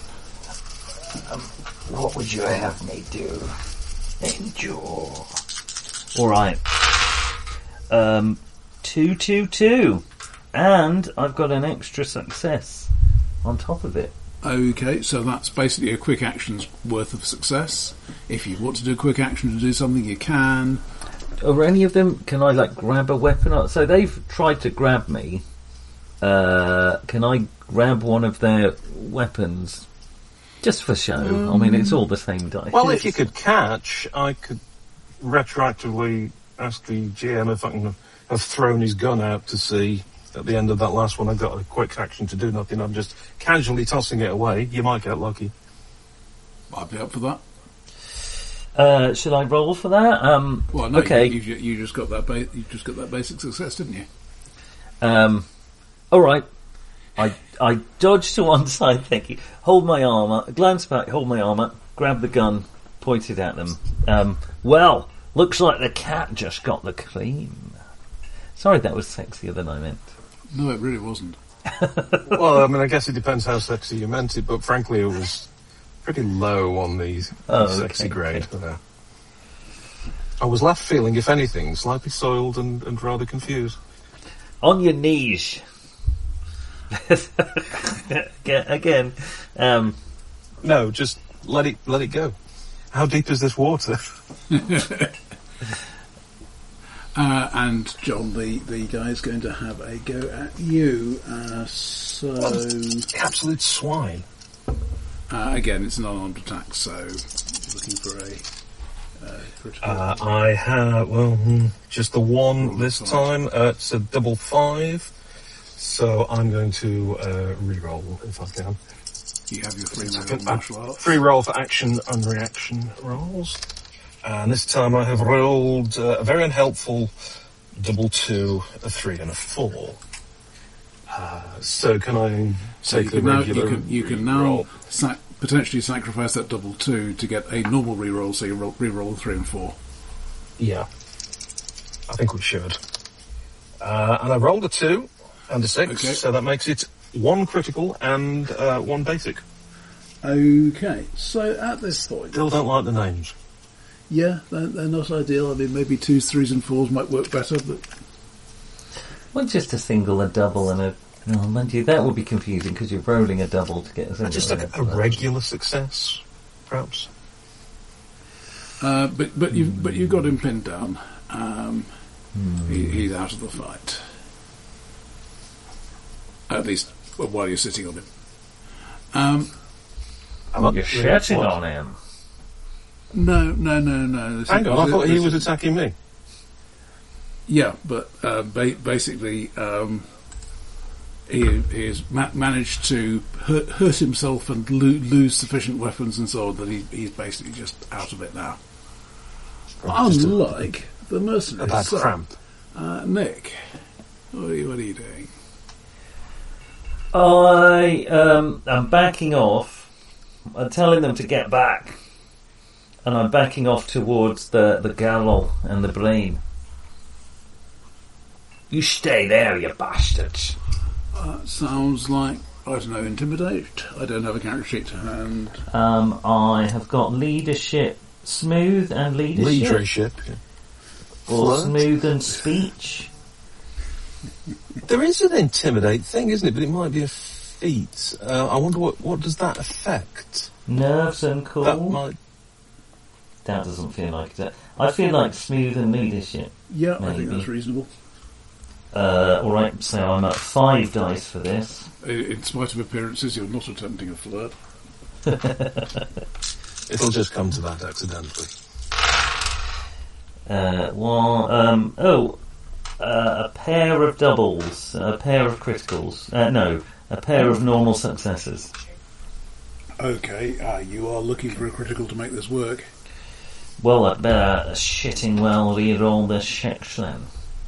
What would you have me do? Endure. All right. Um, two, two, two, and I've got an extra success on top of it.
Okay, so that's basically a quick action's worth of success. If you want to do a quick action to do something, you can.
Are any of them? Can I like grab a weapon? Or- So they've tried to grab me. Uh, can I grab one of their weapons just for show? I mean, it's all the same dice.
Well, if you could catch, I could retroactively ask the G M if I can have thrown his gun out to see at the end of that last one I got a quick action to do nothing. I'm just casually tossing it away. You might get lucky.
I'd be up for that.
Uh, should I roll for that? Um,
Well, no,
okay.
you, you, you just got that. Ba- you just got that basic success, didn't you?
Um, all right. I I dodge to one side, thank you. Hold my armour, glance back, hold my armour, grab the gun, point it at them. Um, well, looks like the cat just got the cream. Sorry, that was sexier than I meant.
No, it really wasn't.
Well, I mean, I guess it depends how sexy you meant it, but frankly, it was pretty low on the
Oh,
sexy
okay,
grade.
okay.
Uh, I was left feeling, if anything, slightly soiled and, and rather confused.
On your knees. Again, again, um,
No, just let it let it go. How deep is this water?
Uh, and John, the, the guy is going to have a go at you. Uh, so
Absolute swine.
uh, again, it's an unarmed attack. So looking for a uh, critical.
Uh, I have, well, hmm, just the one
Roll
this
five.
time. Uh, it's a double five. So I'm going to uh, re-roll if I can.
You have your free
Uh,
roll martial arts.
Free roll for action and reaction rolls. And this time I have rolled uh, a very unhelpful double two, a three, and a four. Uh, so can I
So
take
you
the
can now, you
regular
can, you can now
re-roll?
sac- potentially sacrifice that double two to get a normal reroll. So you roll, reroll three and four.
Yeah. I think we should. Uh, and I rolled a two and a six,
Okay.
so that makes it one critical and uh, one basic.
Okay, so at this point,
Still don't like the names.
yeah, they're, they're not ideal. I mean, maybe twos, threes, and fours might work better, but
well, just a single, a double, and a. Oh, mind you, that would be confusing because you're rolling a double to get a single.
Just like a, a regular success, perhaps.
uh, but but you but you've got him pinned down. Um, he, he's out of the fight, at least while you're sitting on him. Um,
I'm
You're shitting on him.
no, no, no, no. This
Hang
is-
on, I thought he
this
was
is-
attacking me.
Yeah, but uh, ba- basically, um, he, he has ma- managed to hurt, hurt himself and lo- lose sufficient weapons and so on that he, he's basically just out of it now.
Just a,
Unlike the
a
mercenaries.
bad
So,
cramp.
Uh, Nick, what are you, what are you doing?
I um, am backing off. I'm telling them to get back, and I'm backing off towards the the Gallo and the Brain. You stay there, you bastards.
Uh, sounds like, I don't know, intimidate. I don't have a character sheet to hand.
Um, I have got leadership, smooth and leadership,
Leadership. yeah.
or
Flirt?
smooth and speech.
There is an intimidate thing, isn't it? But it might be a feat. Uh, I wonder what what does that affect?
Nerves and cool.
That might.
That doesn't feel like it. I feel like smooth and leadership.
Yeah, I think
Maybe.
that's reasonable.
Uh, alright, so I'm at five dice for this.
In, in spite of appearances, you're not attempting a flirt.
It'll just come to that accidentally.
Uh, well, um, oh, uh, a pair of doubles, a pair of criticals. Uh, no, a pair of normal successes.
Okay, uh, you are looking for a critical to make this work.
Well, I'd better shitting well re-roll this shit then.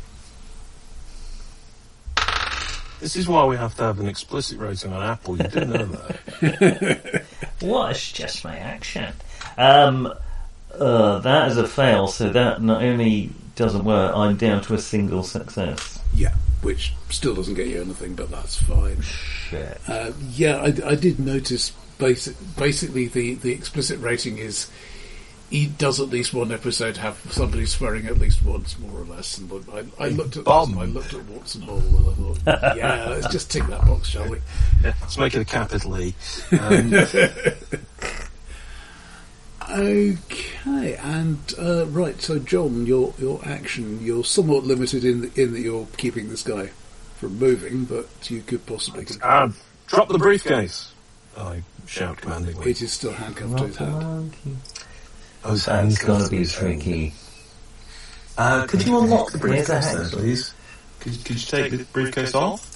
This is why we have to have an explicit rating on Apple. You do know that.
What? It's just my action. Um, uh, that is a fail, so that not only doesn't work, I'm down to a single success.
Yeah, which still doesn't get you anything, but that's fine.
Shit.
Uh, yeah, I, I did notice. Basic, basically, the, the explicit rating is he does at least one episode have somebody swearing at least once, more or less. And I, I looked at
Bomb.
I looked at Watson Ball and I thought, yeah, let's just tick that box, shall we?
Yeah, let's make it a capital E. Um,
Okay, and uh, right. So, John, your your action, you're somewhat limited in the, in that you're keeping this guy from moving, but you could possibly.
uh, drop the briefcase. I shout commandingly.
It is still handcuffed to his hand.
Monkey.
Oh, his
That's
hand's
gonna
got
be
his
tricky.
Uh, could you unlock the
Where's the
briefcase then,
hand?
please? Could, could you take the briefcase off?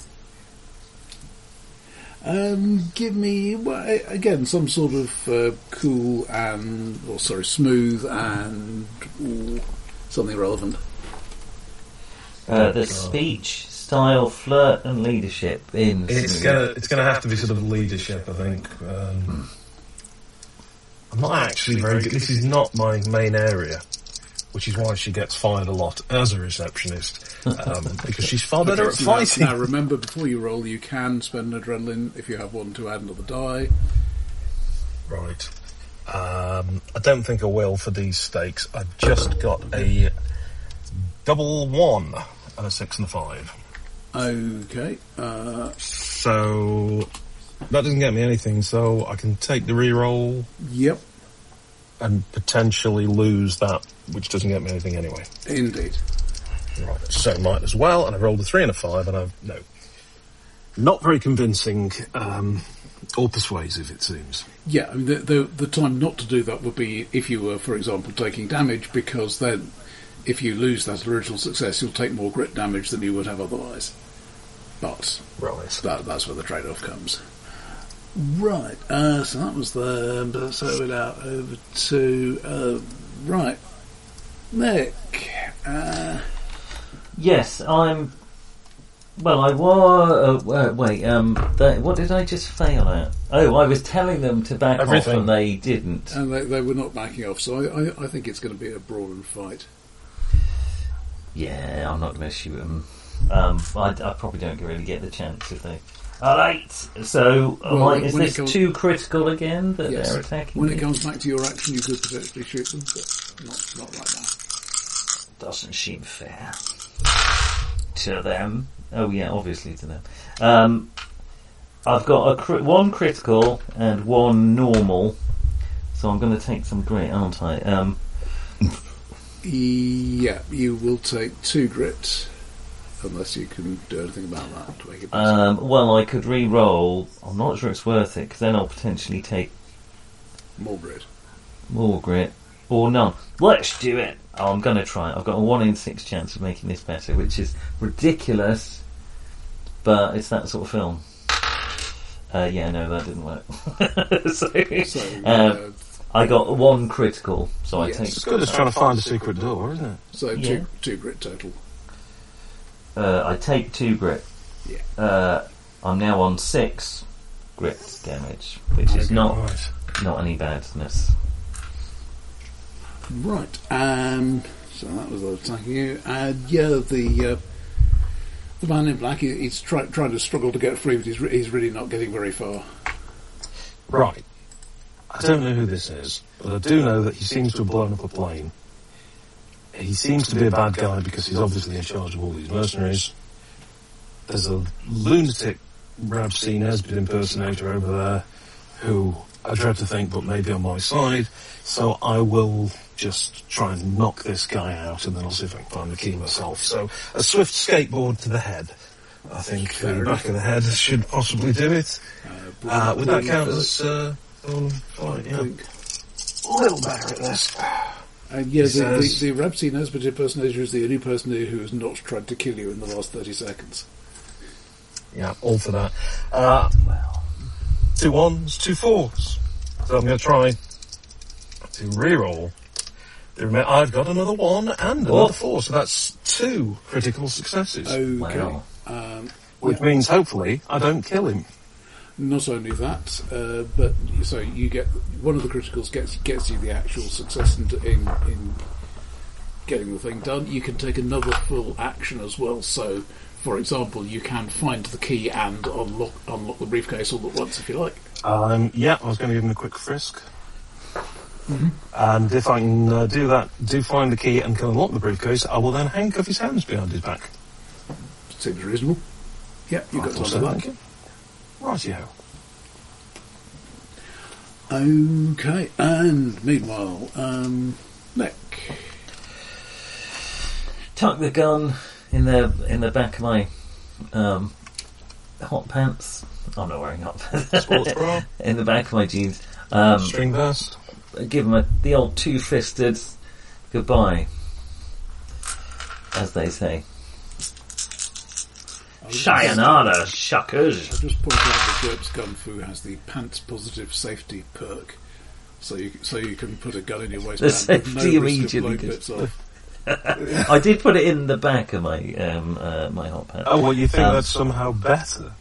Um, give me well, a- again some sort of uh, cool and, or sorry, smooth and ooh, something relevant.
Uh, the speech, style, flirt, and leadership in.
It's
smooth.
gonna it's gonna have to be sort of leadership, I think. Um, I'm not actually very good. This is not my main area. which is why she gets fired a lot as a receptionist, um, because she's far better
Okay,
at
so
fighting.
Now, now remember, before you roll, you can spend an adrenaline if you have one to add another die.
Right. Um, I don't think I will for these stakes. I've just got a double one and a six and a five.
Okay. Uh,
So that doesn't get me anything, so I can take the re-roll
yep,
and potentially lose that, which doesn't get me anything anyway.
indeed.
Right, so might as well, and I've rolled a three and a five, and I've, no. Not very convincing, um, or persuasive, it seems.
Yeah, I mean, the, the the time not to do that would be if you were, for example, taking damage, because then if you lose that original success, you'll take more grit damage than you would have otherwise. But
Right.
that, that's where the trade-off comes. Right, uh, so that was the... So we're now over to... Uh, right, Nick. Uh,
Yes, I'm. Well, I was. Uh, uh, wait, um, they, what did I just fail at? Oh, I was telling them to back
Everything.
off, and they didn't.
and they, they were not backing off, so I, I, I think it's going to be a brawling fight.
Yeah, I'm not going to shoot them. Um, I, I probably don't really get the chance if they. All right. So, am
Well,
I-
when-
is
when it
this
comes-
too critical again that
Yes.
they're attacking
When
me?
it comes back to your action, you could potentially shoot them, but not, not right now.
Doesn't seem fair to them. Oh yeah, obviously to them. Um, I've got a cri- one critical and one normal, so I'm going to take some grit, aren't I? Um,
Yeah, you will take two grit, unless you can do anything about that to make it better.
um, well, I could re-roll. I'm not sure it's worth it because then I'll potentially take
More grit.
more grit or none. Let's do it. Oh, I'm going to try it. I've got a one in six chance of making this better, which is ridiculous, but it's that sort of film. Uh, yeah, no, that didn't work. so,
So,
um,
uh,
I got one critical, so
Yes.
I
It's
take.
good as trying to find a secret door, isn't it?
so
yeah.
two, two grit total.
Uh, I take two grit.
Yeah.
Uh, I'm now on six grit damage, which is
Okay.
not
Right.
not any badness.
Right, um, so that was attacking you. And yeah, the uh, the man in black, he, he's try, trying to struggle to get free, but he's, re- he's really not getting very far.
Right. I don't know who this is, but I do know that he seems to have blown up a plane. He seems to be a bad guy because he's obviously in charge of all these mercenaries. There's a lunatic Rabsy Nesbitt impersonator over there who I dread to think but may be on my side, so I will just try and knock this guy out and then I'll see if I can find the key myself. So a swift skateboard to the head. I think uh, the back of the head should possibly do it. Uh, would that count as uh, oh, fine,
I
yeah.
think.
A little better at this.
And yeah, the,
says-
the, the Rabsy Nesbitt impersonator is the only person here who has not tried to kill you in the last thirty seconds.
Yeah, all for that. Uh,
Well,
two ones, two fours. So I'm going to try to re-roll. The rem- I've got another one and another
Oh.
four, so that's two critical successes.
Okay.
Wow.
Um,
Which means, hopefully, I don't kill him.
not only that, uh, but so you get one of the criticals gets gets you the actual success in, in in getting the thing done. You can take another full action as well. So, for example, you can find the key and unlock unlock the briefcase all at once if you like.
Um, yeah, I was going to give him a quick frisk. And if I can uh, do that, do find the key and can unlock the briefcase, I will then handcuff his hands behind his back.
Seems reasonable. Yeah, you got
Right,
time for
thank
that.
you. Rightio.
Okay, and meanwhile, um, Nick.
tuck the gun in the in the back of my um, hot pants. I'm not wearing hot pants.
Sports bra,
in the back of my jeans. Um,
string vest.
give him a, the old two-fisted goodbye, as they say. Sayonara, shuckers.
I'll just point out that GURPS Gun Fu has the pants positive safety perk, so you so you can put a gun in your waistband with no
safety
risk of
immediately
blowing
gets-
bits off.
I did put it in the back of my um, uh, my hot pants.
Oh, well, you think
Um,
that's somehow better?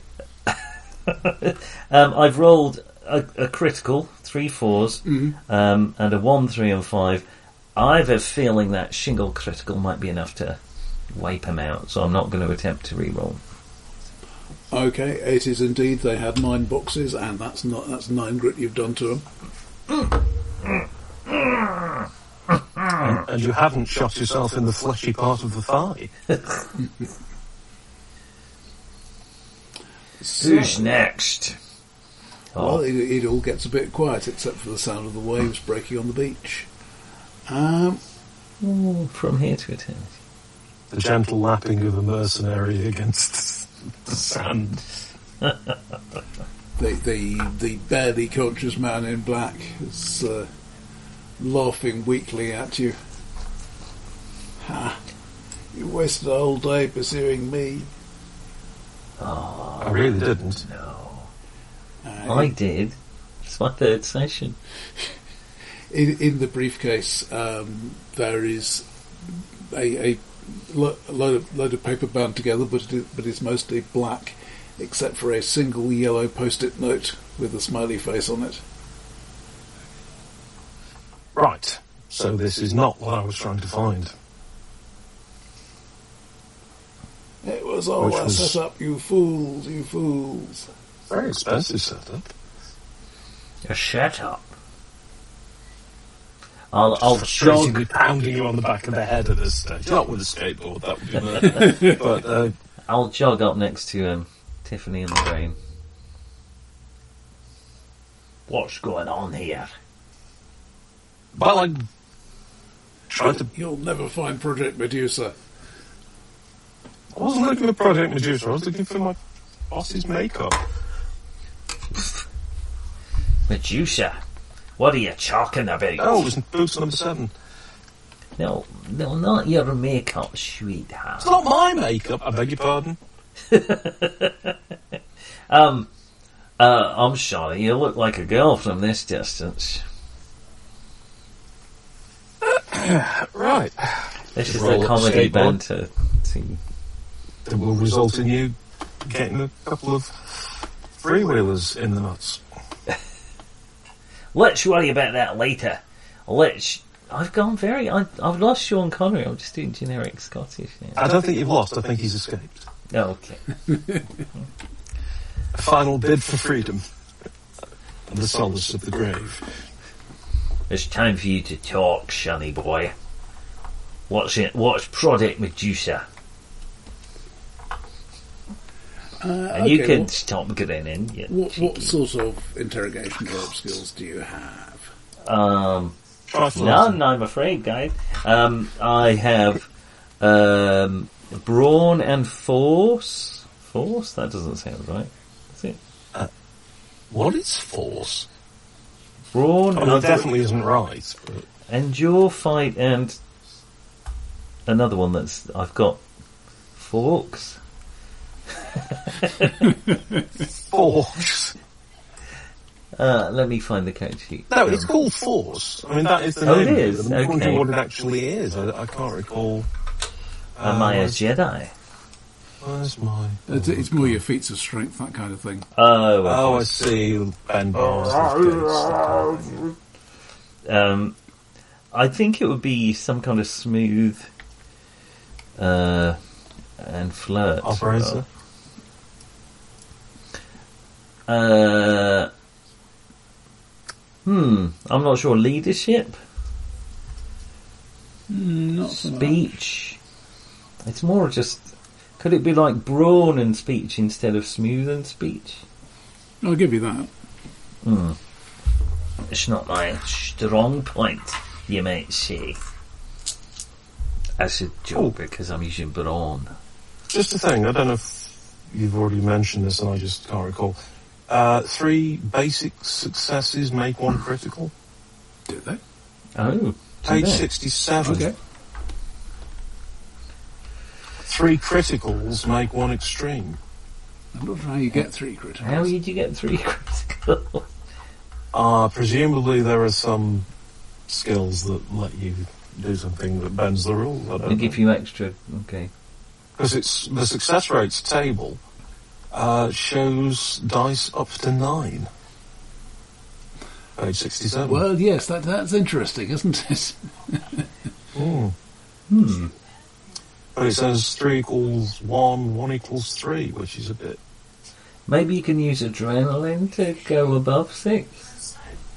um, I've rolled a, a critical, three fours,
Mhm.
um, and a one, three, and five. I have a feeling that shingle critical might be enough to wipe him out, so I'm not going to attempt to re-roll.
Okay, it is indeed. They had nine boxes, and that's not that's nine grit you've done to them.
And, and you haven't shot yourself in the fleshy part of the thigh.
Who's next?
Well, it, it all gets a bit quiet, except for the sound of the waves breaking on the beach. Um,
Oh, from here to eternity.
The gentle lapping of a mercenary against the sand.
the the the barely conscious man in black is uh, laughing weakly at you. Ha! You wasted a whole day pursuing me.
Oh,
I really didn't.
no.
Uh,
I did. It's my third session.
In, in the briefcase, um, there is a, a, lo- a load of load of paper bound together, but it is, but it's mostly black, except for a single yellow post-it note with a smiley face on it.
Right. So this is not what I was trying to find.
It was all
Which
a
was-
setup, you fools, you fools.
Very expensive setup.
A shut up. I'll, I'll
Frustratingly
jog.
pounding you on the back of the head at this stage. Not with a skateboard, that would be murder. But uh,
I'll jog up next to um, Tiffany and the Brain. What's going on here?
well, I tried to.
You'll never find Project Medusa.
I wasn't looking for Project Medusa. I was looking for my boss's makeup.
Medusa, what are you talking about?
Oh, it was boots number seven.
No, no, not your makeup, sweetheart.
It's not my makeup. I beg your pardon.
Um, uh, I'm sorry, you look like a girl from this distance.
Right.
This is
Roll
the
up
comedy
skateboard.
banter scene.
That will result in you getting a couple of freewheelers in the nuts.
Let's worry about that later. Let's. I've gone very. I, I've lost Sean Connery. I'm just doing generic Scottish now.
I don't think you've lost. I think he's escaped.
Oh, okay.
A final bid for freedom and the solace of the grave.
It's time for you to talk, sonny boy. What's it? What's Project Medusa?
Uh,
And you
okay,
can
what-
stop grinning. You
What, what
cheeky-
sort of interrogation drop skills do you have?
Um,
Trifle
none, I'm afraid, guys. Um, I have um, brawn and force. Force? That doesn't sound right. Is it?
What is force?
Brawn,
I mean, it
and
definitely isn't right. But
endure, fight, and another one that's I've got forks.
force?
Uh, let me find the character sheet.
No, it's
Um,
called force. I mean, that is the
Oh, it
name. of
is?
I'm wondering
Okay.
what it actually is. I, I can't recall.
Am I a
where's-
Jedi?
Where's my?
It's, it's more your feats of strength, that kind of thing.
Oh,
Oh, I
okay.
see. Ben bars. with gates, that kind of thing.
Um, I think it would be some kind of smooth uh, and flirt.
Operator.
Uh, hmm, I'm not sure. Leadership?
Not so much.
Speech? It's more just... Could it be like brawn and speech instead of smooth and speech?
I'll give you that.
Hmm. It's not my strong point, you might say. As a joke
Oh.
because I'm using brawn.
Just a thing. I don't know if you've already mentioned this, and I just can't recall. Uh, three basic successes make one critical.
Do they?
Oh. do
Page
they?
sixty-seven.
Okay.
Three criticals make one extreme.
I'm not sure how you get three criticals.
How did you get three critical?
Uh, presumably there are some skills that let you do something that bends the rule. I
They
don't
give you extra. Okay.
Because it's the success rates table uh, shows dice up to nine. page sixty-seven.
Well, yes, that that's interesting, isn't it?
Mm.
Hmm.
But it says three equals one, one equals three, which is a bit...
Maybe you can use adrenaline to go above six.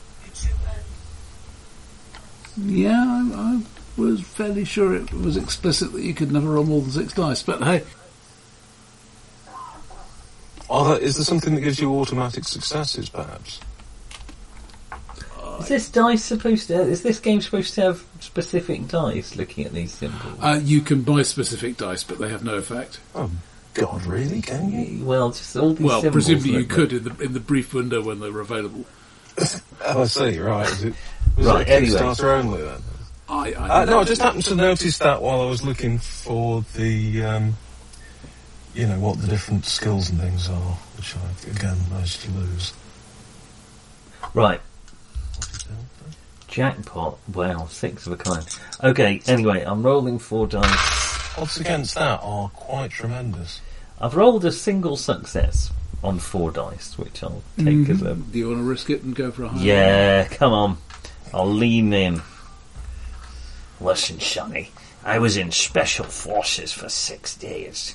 Yeah, I, I was fairly sure it was explicit that you could never roll more than six dice, but hey...
Oh, that, is there something that gives you automatic successes, perhaps?
Is this dice supposed to? Is this game supposed to have specific dice? Looking at these symbols.
Uh, you can buy specific dice, but they have no effect.
Oh, God, really? Can you?
Well, just all these
Well,
symbols.
presumably you
look
could in the in the brief window when they were available.
Oh, I see, right. Is it, was
Right,
it
anyway.
Kickstarter only, then?
I, I
Uh, no, I just happened to notice that while I was looking for the, um, you know, what the different skills and things are, which I, again, managed to lose.
Right. Jackpot. Wow, six of a kind. Okay, anyway, I'm rolling four dice.
Odds against that are quite tremendous.
I've rolled a single success on four dice, which I'll take as a...
Do you want to risk it and go for a high?
Yeah, come on. I'll lean in. Listen, Sonny, I was in special forces for six days.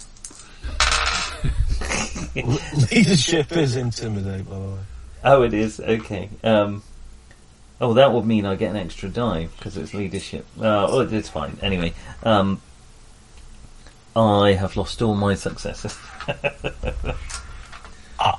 Leadership is intimidate, by the way.
Oh, it is? Okay. Um, oh, that would mean I get an extra die, because it's leadership. Uh, oh, it's fine. Anyway, um, I have lost all my successes.
Ah.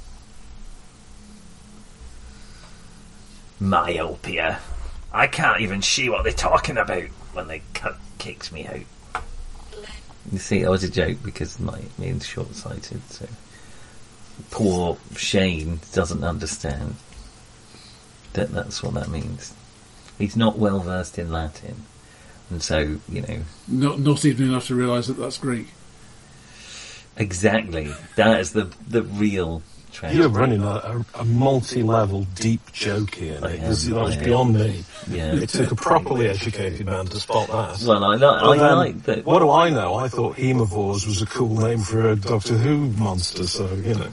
Myopia. I can't even see what they're talking about when they cut kicks me out. You see, that was a joke because my means short-sighted, so poor Shane doesn't understand that that's what that means. He's not well versed in Latin, and so, you know...
Not, not even enough to realise that that's Greek.
Exactly. That is the the real tragedy.
You're running a, a, a multi-level deep joke here, mate.
am,
This is that's
I am.
beyond me.
Yeah.
It took a properly educated man to spot that.
Well, I, li-
But
I
then,
like that.
What do I know? I thought Hemivores was a cool name for a Doctor Who monster, so, you know.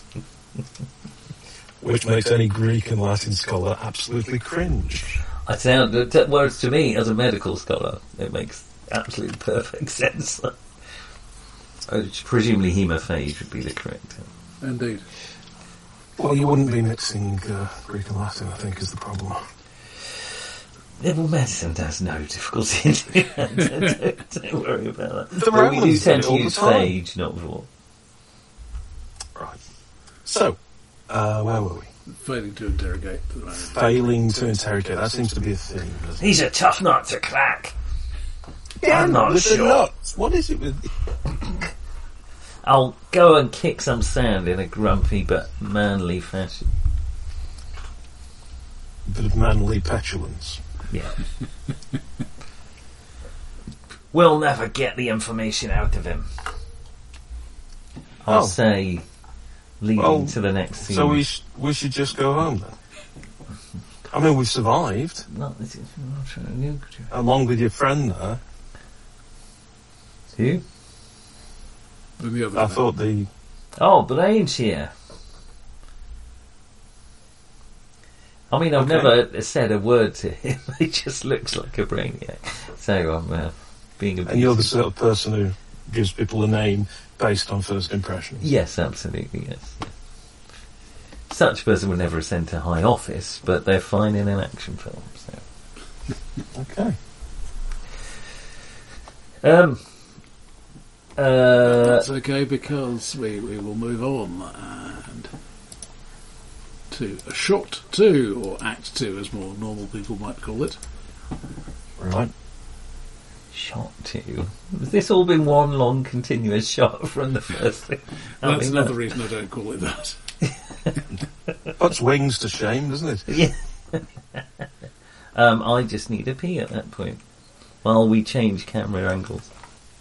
Which makes any Greek and Latin scholar absolutely cringe.
I sound, t- words to me, as a medical scholar, it makes absolutely perfect sense. Uh, presumably hemophage would be the correct term.
Indeed.
Well, you wouldn't be mixing uh, Greek and Latin, I think, is the problem.
Yeah, well, medicine has no difficulty in doing that. don't, don't, don't worry about that.
The
But we do
Romans
tend
did it
to
all the
use
time.
phage, not vor.
Right. So, uh, where were we?
Failing to interrogate at the moment.
Failing to interrogate. That seems to be a theme, doesn't it?
He's a tough nut to crack.
Yeah,
I'm not
with the
sure.
nuts. What is it with...
I'll go and kick some sand in a grumpy but manly fashion.
A bit of manly petulance.
Yeah. We'll never get the information out of him. I'll
Oh.
say, leading
Well,
to the next scene.
So we sh- we should just go home then. I mean, we've survived,
Not, this is not true.
along with your friend there.
Who?
And the other
I thought the...
Oh, Blaine's here. I mean, I've
Okay.
never said a word to him. He just looks like a brainiac. So I'm uh, being a
And you're the sort of person who gives people a name based on first impressions.
Yes, absolutely, yes. yes. Such a person would never ascend to high office, but they're fine in an action film. So.
Okay.
Um, uh,
That's okay because we, we will move on and to a shot two, or act two as more normal people might call it.
Right.
shot two. Has this all been one long continuous shot from the first thing? I
That's
mean,
another
that-
reason I don't call it that.
Puts wings to shame, doesn't it?
Yeah. um, I just need a pee at that point while we change camera angles.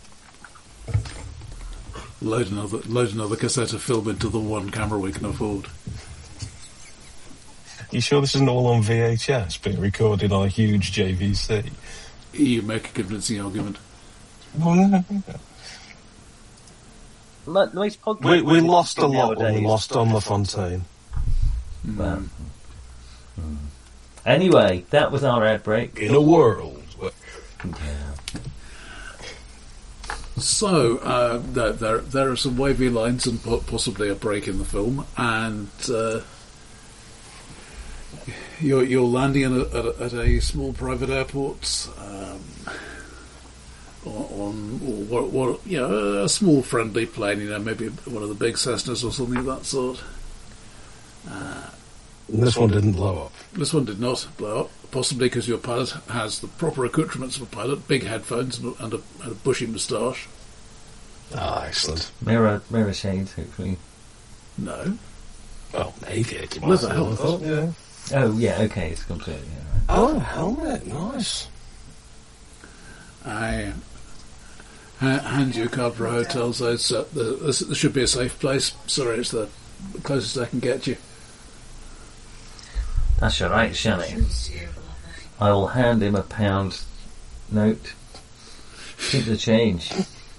Load another, load another cassette of film into the one camera we can afford.
You sure this isn't all on V H S, being recorded on a huge J V C?
You make a convincing argument.
Most podcasts
We, we lost a lot when we
nowadays-
lost on La Fontaine.
Well,
Mm.
Anyway, that was our ad break.
In a world. where-
Yeah.
So uh, there, there there are some wavy lines and po- possibly a break in the film, and uh, you're you're landing at a, at a, at a small private airport um, on, on or what, what you know a small friendly plane, you know maybe one of the big Cessnas or something of that sort.
And this one didn't blow up.
This one did not blow up, possibly because your pilot has the proper accoutrements of a pilot, big headphones and a, and a, and a bushy moustache.
Ah, excellent.
Mirror, mirror shades, hopefully.
No.
Well, aviator.
Leather helmet.
Oh, yeah.
Oh, yeah, okay, it's completely alright.
Oh, helmet. Nice.
I ha- hand you a card for a hotel, so it's, uh, the, this, this should be a safe place. Sorry, it's the closest I can get you.
That's all right, Shelley. I will hand him a pound note. Keep the change.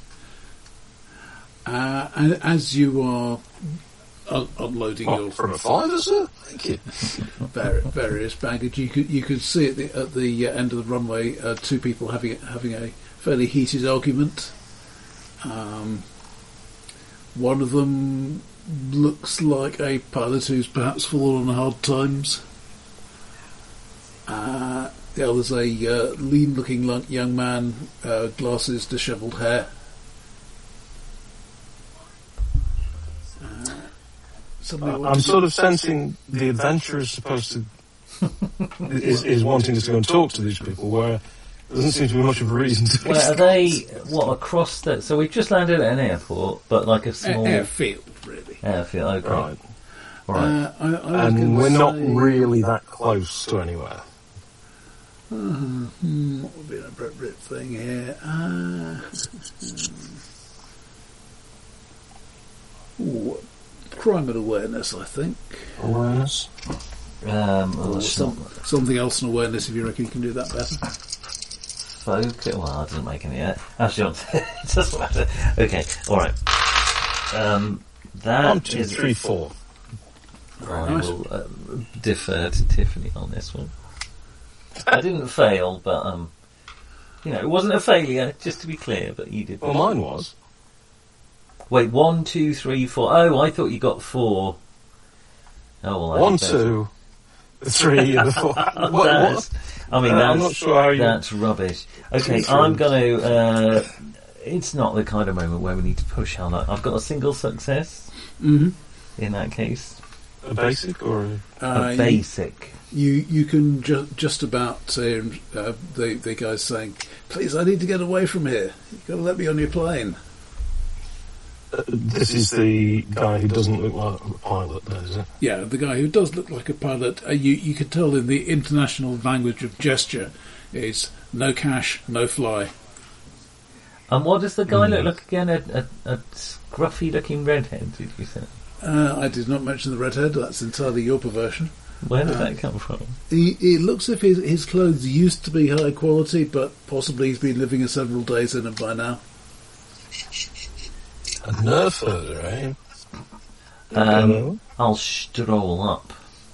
Uh, and as you are un- unloading
Oh,
your
from a fiver, sir? Thank you.
var- various baggage, you could you could see at the at the uh, end of the runway uh, two people having having a fairly heated argument. Um, one of them looks like a pilot who's perhaps fallen on hard times. Uh, the other's a uh, lean-looking lo- young man, uh, glasses, dishevelled hair. Uh, somebody
Uh,
want
I'm
to-
sort of sensing the adventurer is supposed to is, is wanting us to go and talk to these people, where there doesn't seem to be much of a reason to.
Well, are they, what, across the... So we've just landed at an airport, but like a
a-
small
airfield, really.
airfield, okay.
Right.
Right.
Uh, I, I was
And
gonna
we're not
say-
really that close to anywhere.
Hmm, hmm, what would be an appropriate thing here? Uh, hmm. Ooh, crime and awareness, I think.
Awareness.
um, well,
Or
that's
some,
not
something else in awareness if you reckon you can do that better.
focus. Well, that doesn't make any... Actually, it doesn't matter. Okay, alright. Um, that
One, two,
is...
three, four.
I
Nice.
will uh, defer to Tiffany on this one. I didn't fail, but um, you know, it wasn't a failure. Just to be clear, but you did.
Well, mine was.
Wait, one, two, three, four. Oh, I thought you got four. Oh well, I
One,
did better.
two, the three, and the four. What,
That
what?
is- I mean,
Uh,
that's,
I'm not sure how you-
that's rubbish. Okay,
Two,
I'm
three.
going to. Uh, it's not the kind of moment where we need to push on that. I've got a single success
Mm-hmm.
in that case.
A basic or a...
Uh,
a basic.
You you can ju- just about hear uh, the the guys saying, "Please, I need to get away from here. You've got to let me on your plane."
Uh, this is the guy who doesn't look like a pilot, then, is it?
Yeah, the guy who does look like a pilot. Uh, you you could tell in the international language of gesture is no cash, no fly.
And what does the guy
Hmm.
look like again? A, a, a scruffy-looking redhead? Did you say?
Uh, I did not mention the redhead. That's entirely your perversion.
Where did
Uh,
that come from?
He, it looks as if his, his clothes used to be high quality, but possibly he's been living several days in them by now.
A nerf herder, eh?
Um, I'll stroll up.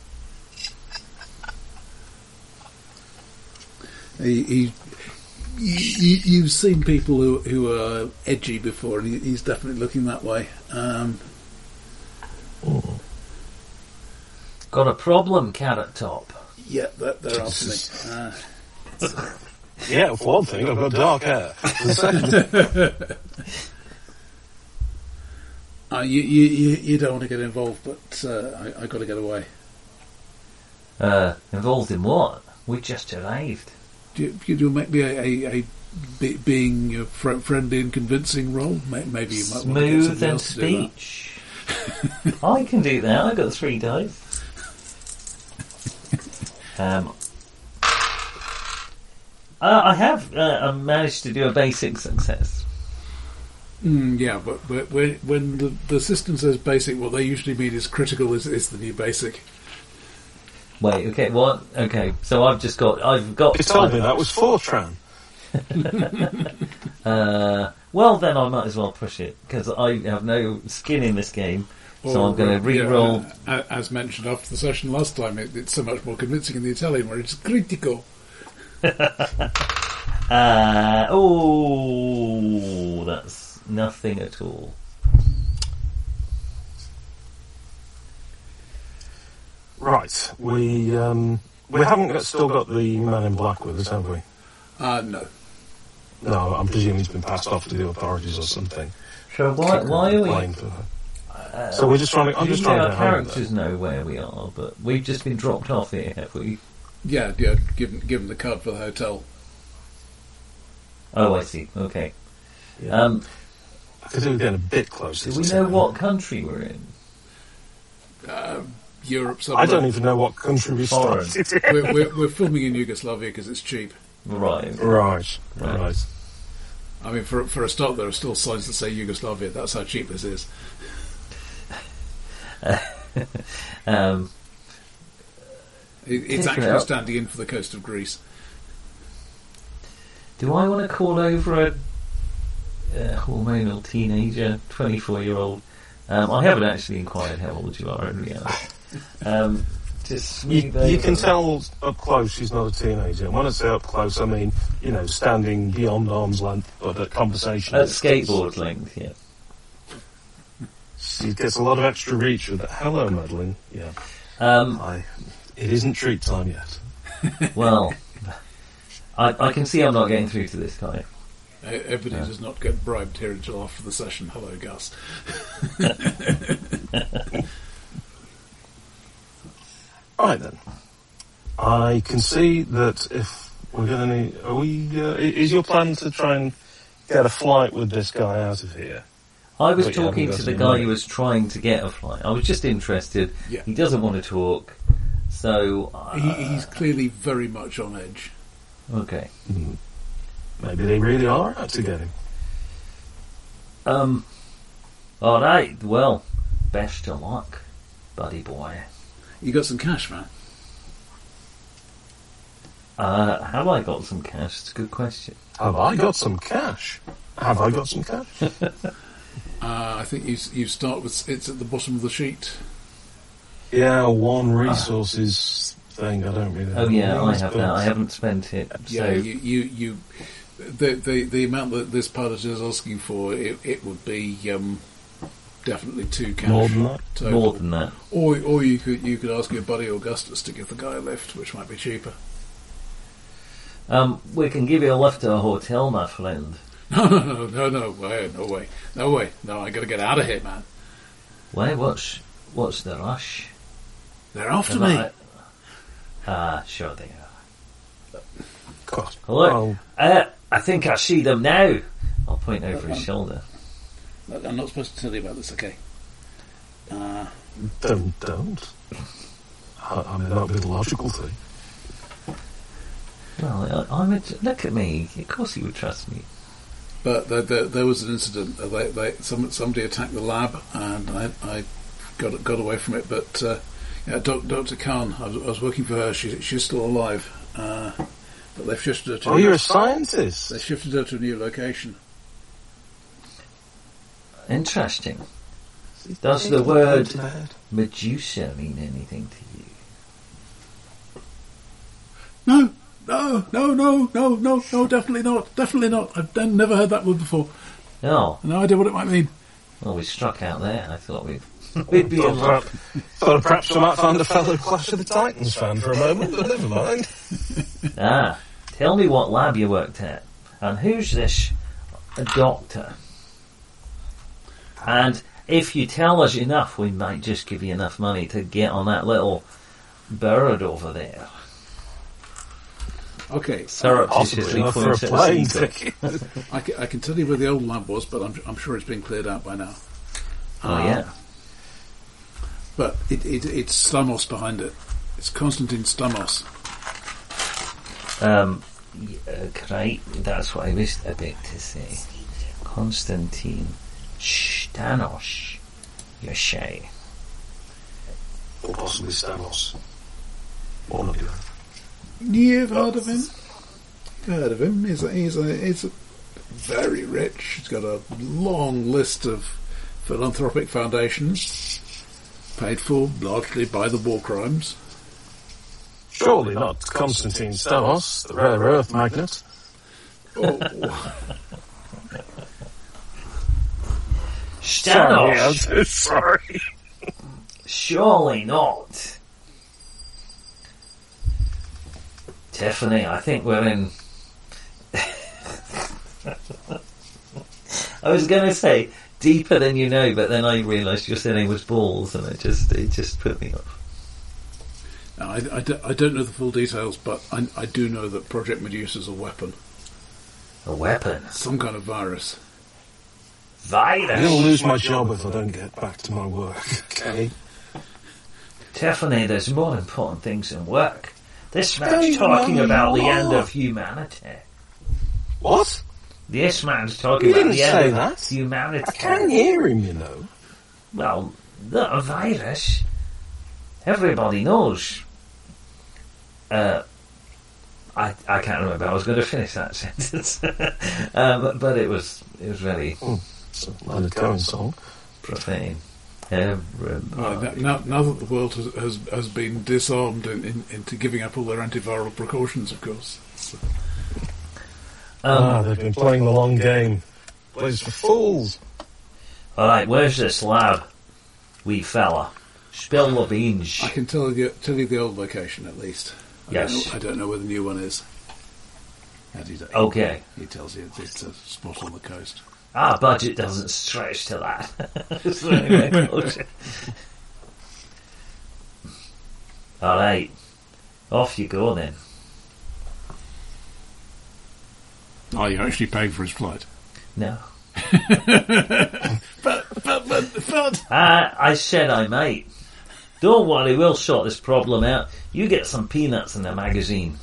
He, he you, you've seen people who who are edgy before, and he, he's definitely looking that way. Um,
Got a problem, Carrot Top.
yeah, that, they're after me. Uh,
Yeah, for one thing, I've got dark hair. For the second,
uh, you, you, you, you don't want to get involved, but uh, I, I got to get away.
Uh, involved in what? We just arrived.
Do you, do you make me a, a, a be, being a fr- friendly and convincing role? May- Maybe you might want to get
Smooth
somebody
and
else to do that.
speech. I can do that. I got three dice. Um, uh, I have uh, managed to do a basic success.
Mm, yeah, but, but when, when the, the system says basic, what they usually mean is critical is, is the new basic.
Wait, okay, what? Okay, so I've just got, I've got.
you told me
I've-
that was Fortran.
Uh, well, then I might as well push it because I have no skin in this game. So I'm going to re-roll.
Yeah, uh, as mentioned after the session last time, it, it's so much more convincing in the Italian where it's critico.
uh, oh, that's nothing at all.
Right, we um, we haven't got, still got the man in black with us, have we?
Uh, no.
No, I'm presuming he's been passed off to the authorities or something.
So why, why are we...
For her. Uh, so we're just trying to... I'm just trying
our
to...
Our characters know where we are, but we've just been dropped off here, have we?
Yeah, yeah, given, given the card for the hotel.
Oh, I see, okay.
Yeah.
Um,
because we're getting a bit closer.
Do we know what country we're in?
Uh, Europe somewhere.
I don't even know what country we started in.
we're, we're, we're filming in Yugoslavia because it's cheap.
Right.
Right.
Right.
Right.
I mean, for for a start, there are still signs that say Yugoslavia. That's how cheap this is.
um,
it, it's actually
it
standing in for the coast of Greece.
Do I want to call over a, a hormonal teenager, twenty-four-year-old? Um, I haven't actually inquired how old you are in reality. Um, just
you, you can tell up close she's not a teenager. And when I say up close, I mean, you know, standing beyond arm's length, but at conversation.
At skateboard length, yeah.
She gets a lot of extra reach with that. Hello, Madeline. Yeah.
Um,
I, it isn't treat time yet.
Well, I, I can see I'm not getting through to this guy.
Everybody yeah. does not get bribed here until after the session. Hello, Gus.
Right then. I can see that if we're going to need... Are we... Uh, is your plan to try and get a flight with this guy out of here?
I was but talking to the guy money. who was trying to get a flight. I was just interested.
Yeah.
He doesn't want to talk, so... Uh,
he, he's clearly very much on edge.
Okay.
Mm. Maybe they really are out to get him.
Um. All right. Well, best of luck, buddy boy.
You got some cash, man?
Uh, have I got some cash? It's a good question.
Have I got some cash? Have I got some cash?
uh, I think you you start with it's at the bottom of the sheet.
Yeah, one resources uh, thing. I don't really.
Oh yeah, I have that. I haven't spent it.
Yeah,
so.
you you. you The, the the amount that this pilot is asking for, it, it would be um, definitely two cash.
More than that.
Total.
More than that.
Or or you could you could ask your buddy Augustus to give the guy a lift, which might be cheaper.
Um, we can give you a lift to a hotel, my friend.
No no no no no way no way no way no! I got to get out of here, man.
Wait, what's what's the rush?
They're after
Am
me.
I... Ah, sure they are.
God.
Hello.
Oh.
Uh, I think I see them now. I'll point over his shoulder.
Look, I'm not supposed to tell you about this, okay? Uh,
don't, don't. I, I mean, that would be the logical thing.
Well, I, I'm a, look at me. Of course you would trust me.
But there, there, there was an incident. Uh, they, they, some, somebody attacked the lab, and I, I got got away from it. But uh, yeah, Doctor Khan, I was, I was working for her. She, she's still alive. Uh, But they've shifted her to...
Oh, you're a scientist?
They shifted her to a new location.
Interesting. Does the word Medusa mean anything to you?
No, no, no, no, no, no, no, definitely not. Definitely not. I've done, never heard that word before.
No.
No idea what it might mean.
Well, we struck out there. I thought we'd... We'd be in
luck. Thought perhaps I might find a fellow Clash of the Titans fan for a moment, but never mind.
Ah, tell me what lab you worked at, and who's this doctor? And if you tell us enough, we might just give you enough money to get on that little bird over there.
Okay,
surreptitiously
uh, for a plane ticket.
I, can, I can tell you where the old lab was, but I'm, I'm sure it's been cleared out by now.
Oh
um,
yeah.
But it, it, it's Stamos behind it. It's Konstantin Stamos.
Um, yeah, great. That's what I was about to say. Konstantin Stanos. You're shy.
Or possibly Stamos. One of you.
You've heard of him? You've heard of him. He's a, he's a, he's a very rich. He's got a long list of philanthropic foundations. paid for largely by the war crimes.
Surely not Constantine Stamos, the rare earth magnet.
Oh,
Sorry, I'm
Stanos!
so sorry.
Surely not. Tiffany, I think we're in... I was going to say deeper than you know, but then I realised your surname was Balls, and it just it just put me off.
now, I, I, don't, I don't know the full details, but I, I do know that Project Medusa's a weapon.
A weapon.
Some kind of virus.
Virus.
I'm going to lose my job if I don't get back to my work, okay?
Tiffany, there's more important things than work. This
Don't
man's talking
know
about the
what?
end of humanity.
What?
This man's talking
He
about
didn't
the
say
end of
that.
humanity.
I can hear him, you know.
Well, the a virus. Everybody knows. Uh, I I can't remember. I was going to finish that sentence, uh, but, but it was it was very
It's a Leonard Cohen song.
profane. Everybody.
Right, that- now, now that the world has has, has been disarmed in, in, into giving up all their antiviral precautions, of course. So,
Um,
ah, they've been playing the long game. Plays for fools.
all right, where's this lab, wee fella? Spill the beans.
I can tell you tell you the old location at least. I
Yes.
Don't know, I don't know where the new one is. And he,
Okay.
He tells you it's a spot on the coast.
Our budget doesn't stretch to that. So anyway, closer. All right, off you go then.
Oh, you're actually paying for his flight.
No,
But, but, but, but...
I I said I might. Don't worry, we'll sort this problem out. You get some peanuts in the magazine.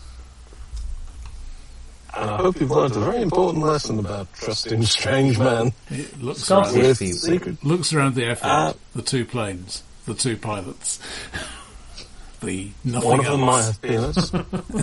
And I hope you've learned a very important lesson about trusting strange men
He looks
Scottish
around,
with
people.
secret.
looks around the airfield,
Uh,
the two planes, the two pilots, the nothing
One of
else.
them might have peanuts.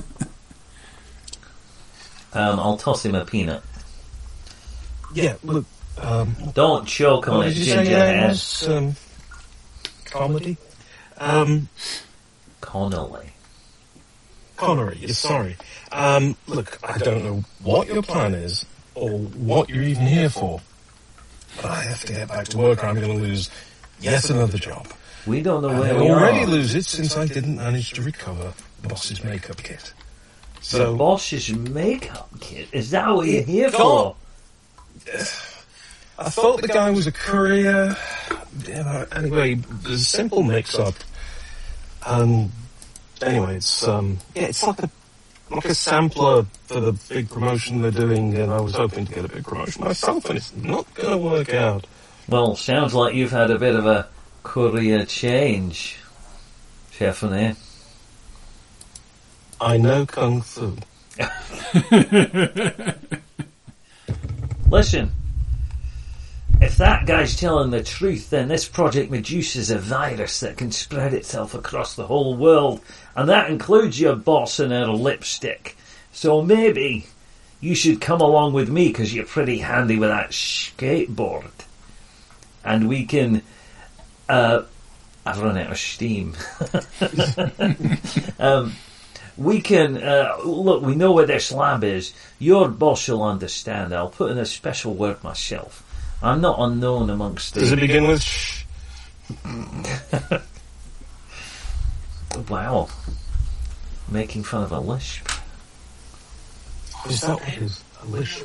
Um, I'll toss him a peanut.
Yeah, look. Um,
Don't choke on
what
it,
did you say
ginger
your name
head.
was? Um, comedy? Um,
Connolly.
Connery, yes, sorry. Um, look, I don't know what your plan is, or what you're even here for, but I have to get back to work or I'm going to lose yet another job.
We don't know
And
where
I
we
already
are.
lose it since I didn't manage to recover Boss's makeup kit.
The
So,
boss's makeup kit? Is that what you're here
God.
for?
I thought the guy was a courier. Yeah, anyway, there's a simple mix-up. Um, anyway, it's um, yeah, it's like a like a sampler for the big promotion they're doing, and I was hoping to get a big promotion myself, and it's not going to work out.
Well, sounds like you've had a bit of a career change, Tiffany.
I know kung fu.
Listen, if that guy's telling the truth, then this Project Medusa's a virus that can spread itself across the whole world, and that includes your boss and her lipstick. So maybe you should come along with me, because you're pretty handy with that skateboard. And we can... Uh, I've run out of steam. um, we can... Uh, look, we know where this lab is. Your boss will understand. I'll put in a special word myself. I'm not unknown amongst the...
Does it begin with shh?
Wow. Making fun of a lisp.
Is that what it is? A lisp?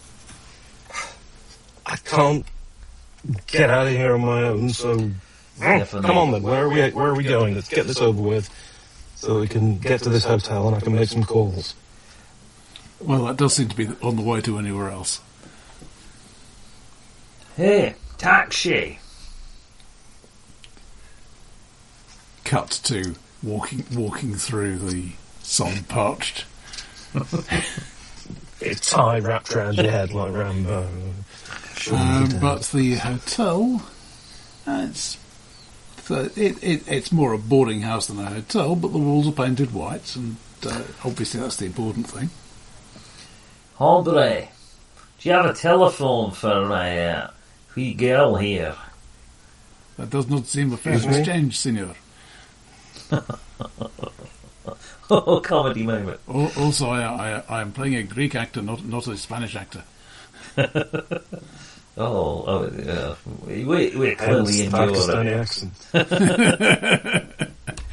I can't get out of here on my own, so...
Definitely.
Come on then, where are we where are we going? Let's get this over with so we can get to this hotel and I can make some calls.
Well, that does seem to be on the way to anywhere else.
Hey, taxi.
Cut to walking walking through the sun-parched.
It's tie wrapped around your head like Rambo.
Um, but the hotel, uh, it's so it, it it's more a boarding house than a hotel, but the walls are painted white, and uh, obviously that's the important thing.
Aubrey, do you have a telephone for my uh, wee girl here?
That does not seem a fair
Excuse me?
exchange, senor.
Oh, comedy moment.
Al- Also, I, I, I am playing a Greek actor, not not a Spanish actor.
Oh, oh yeah. We, we- we're
Hence
clearly in
Pakistani
Europe.
accent.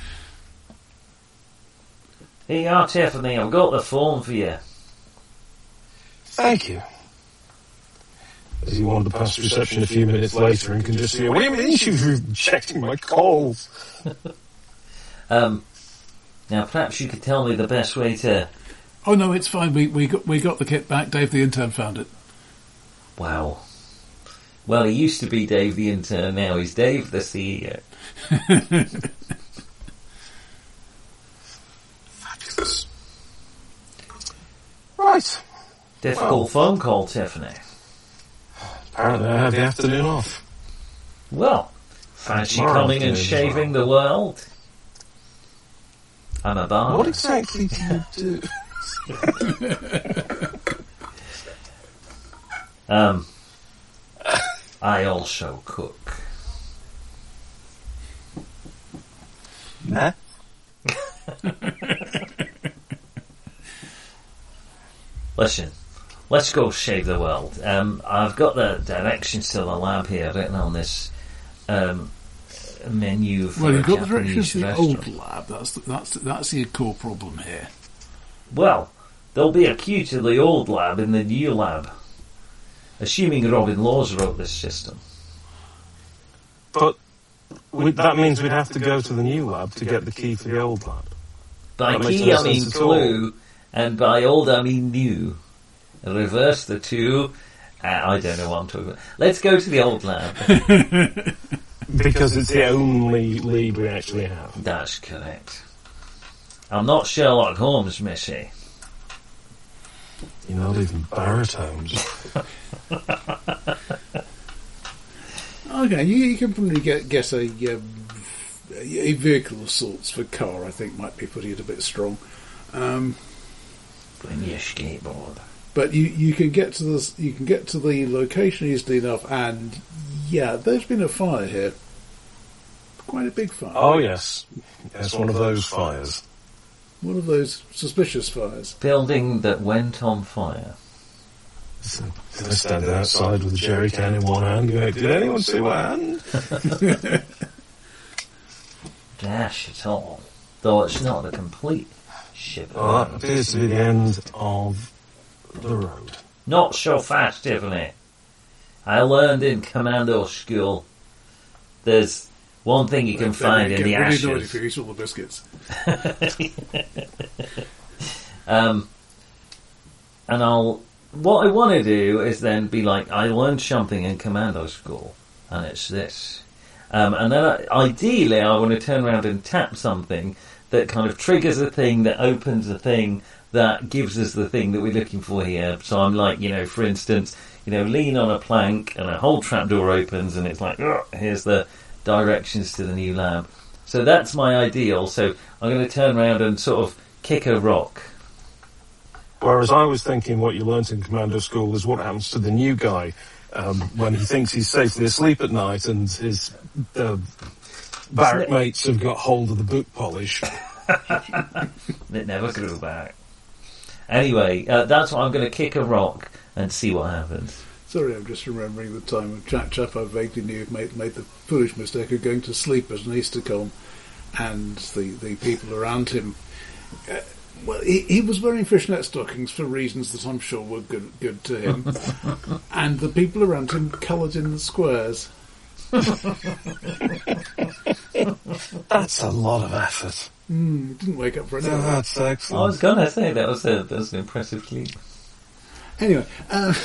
Here you are, Tiffany. I've got the form for you.
Thank you. As you wanted to pass reception a few minutes later and can just hear, what do you mean she's rejecting my calls?
Um, now, perhaps you could tell me the best way to...
Oh no, it's fine. We we got we got the kit back. Dave the intern found it.
Wow. Well, he used to be Dave the intern. Now he's Dave the C E O.
Fabulous. Right.
Difficult
Well.
phone call, Tiffany.
Apparently I have the afternoon off.
Well, fancy
Tomorrow
coming and
afternoon as
shaving the world? I'm a barber.
What exactly do you do?
Um, I also cook.
Huh?
Listen, let's go shave the world. Um, I've got the directions to the lab here written on this um, menu for
Well,
a
you've got the
Japanese
directions to the
restaurant.
old lab. That's the, that's the, that's the core problem here.
Well, there'll be a queue to the old lab in the new lab. Assuming Robin Laws wrote this system.
But we, that means we'd have to go to the new lab to get the key for the old lab.
By
That makes
key
no
I mean
sense at all.
clue, and by old I mean new. Reverse the two. Uh, I don't know what I'm talking about. Let's go to the old lab.
Because it's the only lead we actually have.
That's correct. I'm not Sherlock Holmes, Missy.
You're not even baritones.
Okay, you, you can probably get guess a um, a vehicle of sorts for car. I think might be putting it a bit strong. Um,
Bring your skateboard.
But you, you can get to the you can get to the location easily enough, and yeah, there's been a fire here, quite a big fire.
Oh, yes. It's one of those fires.
One of those suspicious fires.
Building that went on fire.
So, I stand outside with a jerry can in one hand going, did anyone see what happened?
Dash it all. Though it's not a complete ship.
Well, that appears to be the end of the road.
Not so fast, Tiffany. I learned in commando school there's one thing you can
They
find
get
in the
really
ashes.
naughty if you eat all the biscuits.
um, and I'll. What I want to do is then be like, I learned something in commando school, and it's this. Um, and then I, ideally, I want to turn around and tap something that kind of triggers a thing that opens a thing that gives us the thing that we're looking for here. So I'm like, you know, for instance, you know, lean on a plank and a whole trapdoor opens, and it's like, "Ugh, here's the directions to the new lab. So that's my ideal. So I'm going to turn around and sort of kick a rock.
Whereas I was thinking what you learnt in commando school is what happens to the new guy um, when he thinks he's safely asleep at night and his uh, barrack mates have got hold of the boot polish.
It never grew back. Anyway, uh, that's what I'm going to kick a rock and see what happens.
Sorry, I'm just remembering the time when Chap Chap I vaguely knew made, made the foolish mistake of going to sleep as an Easter con, and the, the people around him. Uh, well, he, he was wearing fishnet stockings for reasons that I'm sure were good good to him, and the people around him coloured in the squares.
That's a lot of effort.
Mm, didn't wake up for any of that.
That's
I
excellent.
was going to say that was a that was an impressive leap.
Anyway, uh,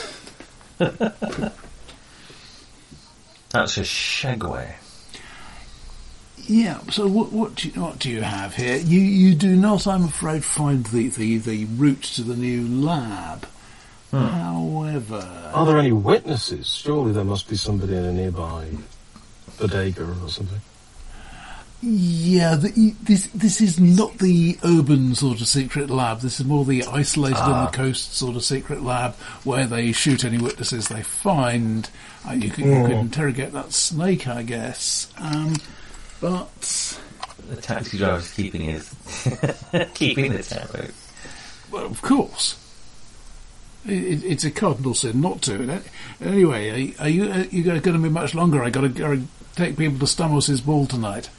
That's a segue.
yeah. So what what do you, what do you have here? You you do not, I'm afraid, find the the, the route to the new lab.
Hmm.
However,
Are there any witnesses? Surely there must be somebody in a nearby bodega or something.
Yeah, the, this this is not the urban sort of secret lab. This is more the isolated
Ah.
on the coast sort of secret lab where they shoot any witnesses they find. Uh, you, can, you can interrogate that snake, I guess. Um, but
The taxi driver's keeping his keeping the tap out.
well, of course, it, it, it's a cardinal sin not to. And anyway, are, are you are you going to be much longer? I got to take people to Stamos' ball tonight.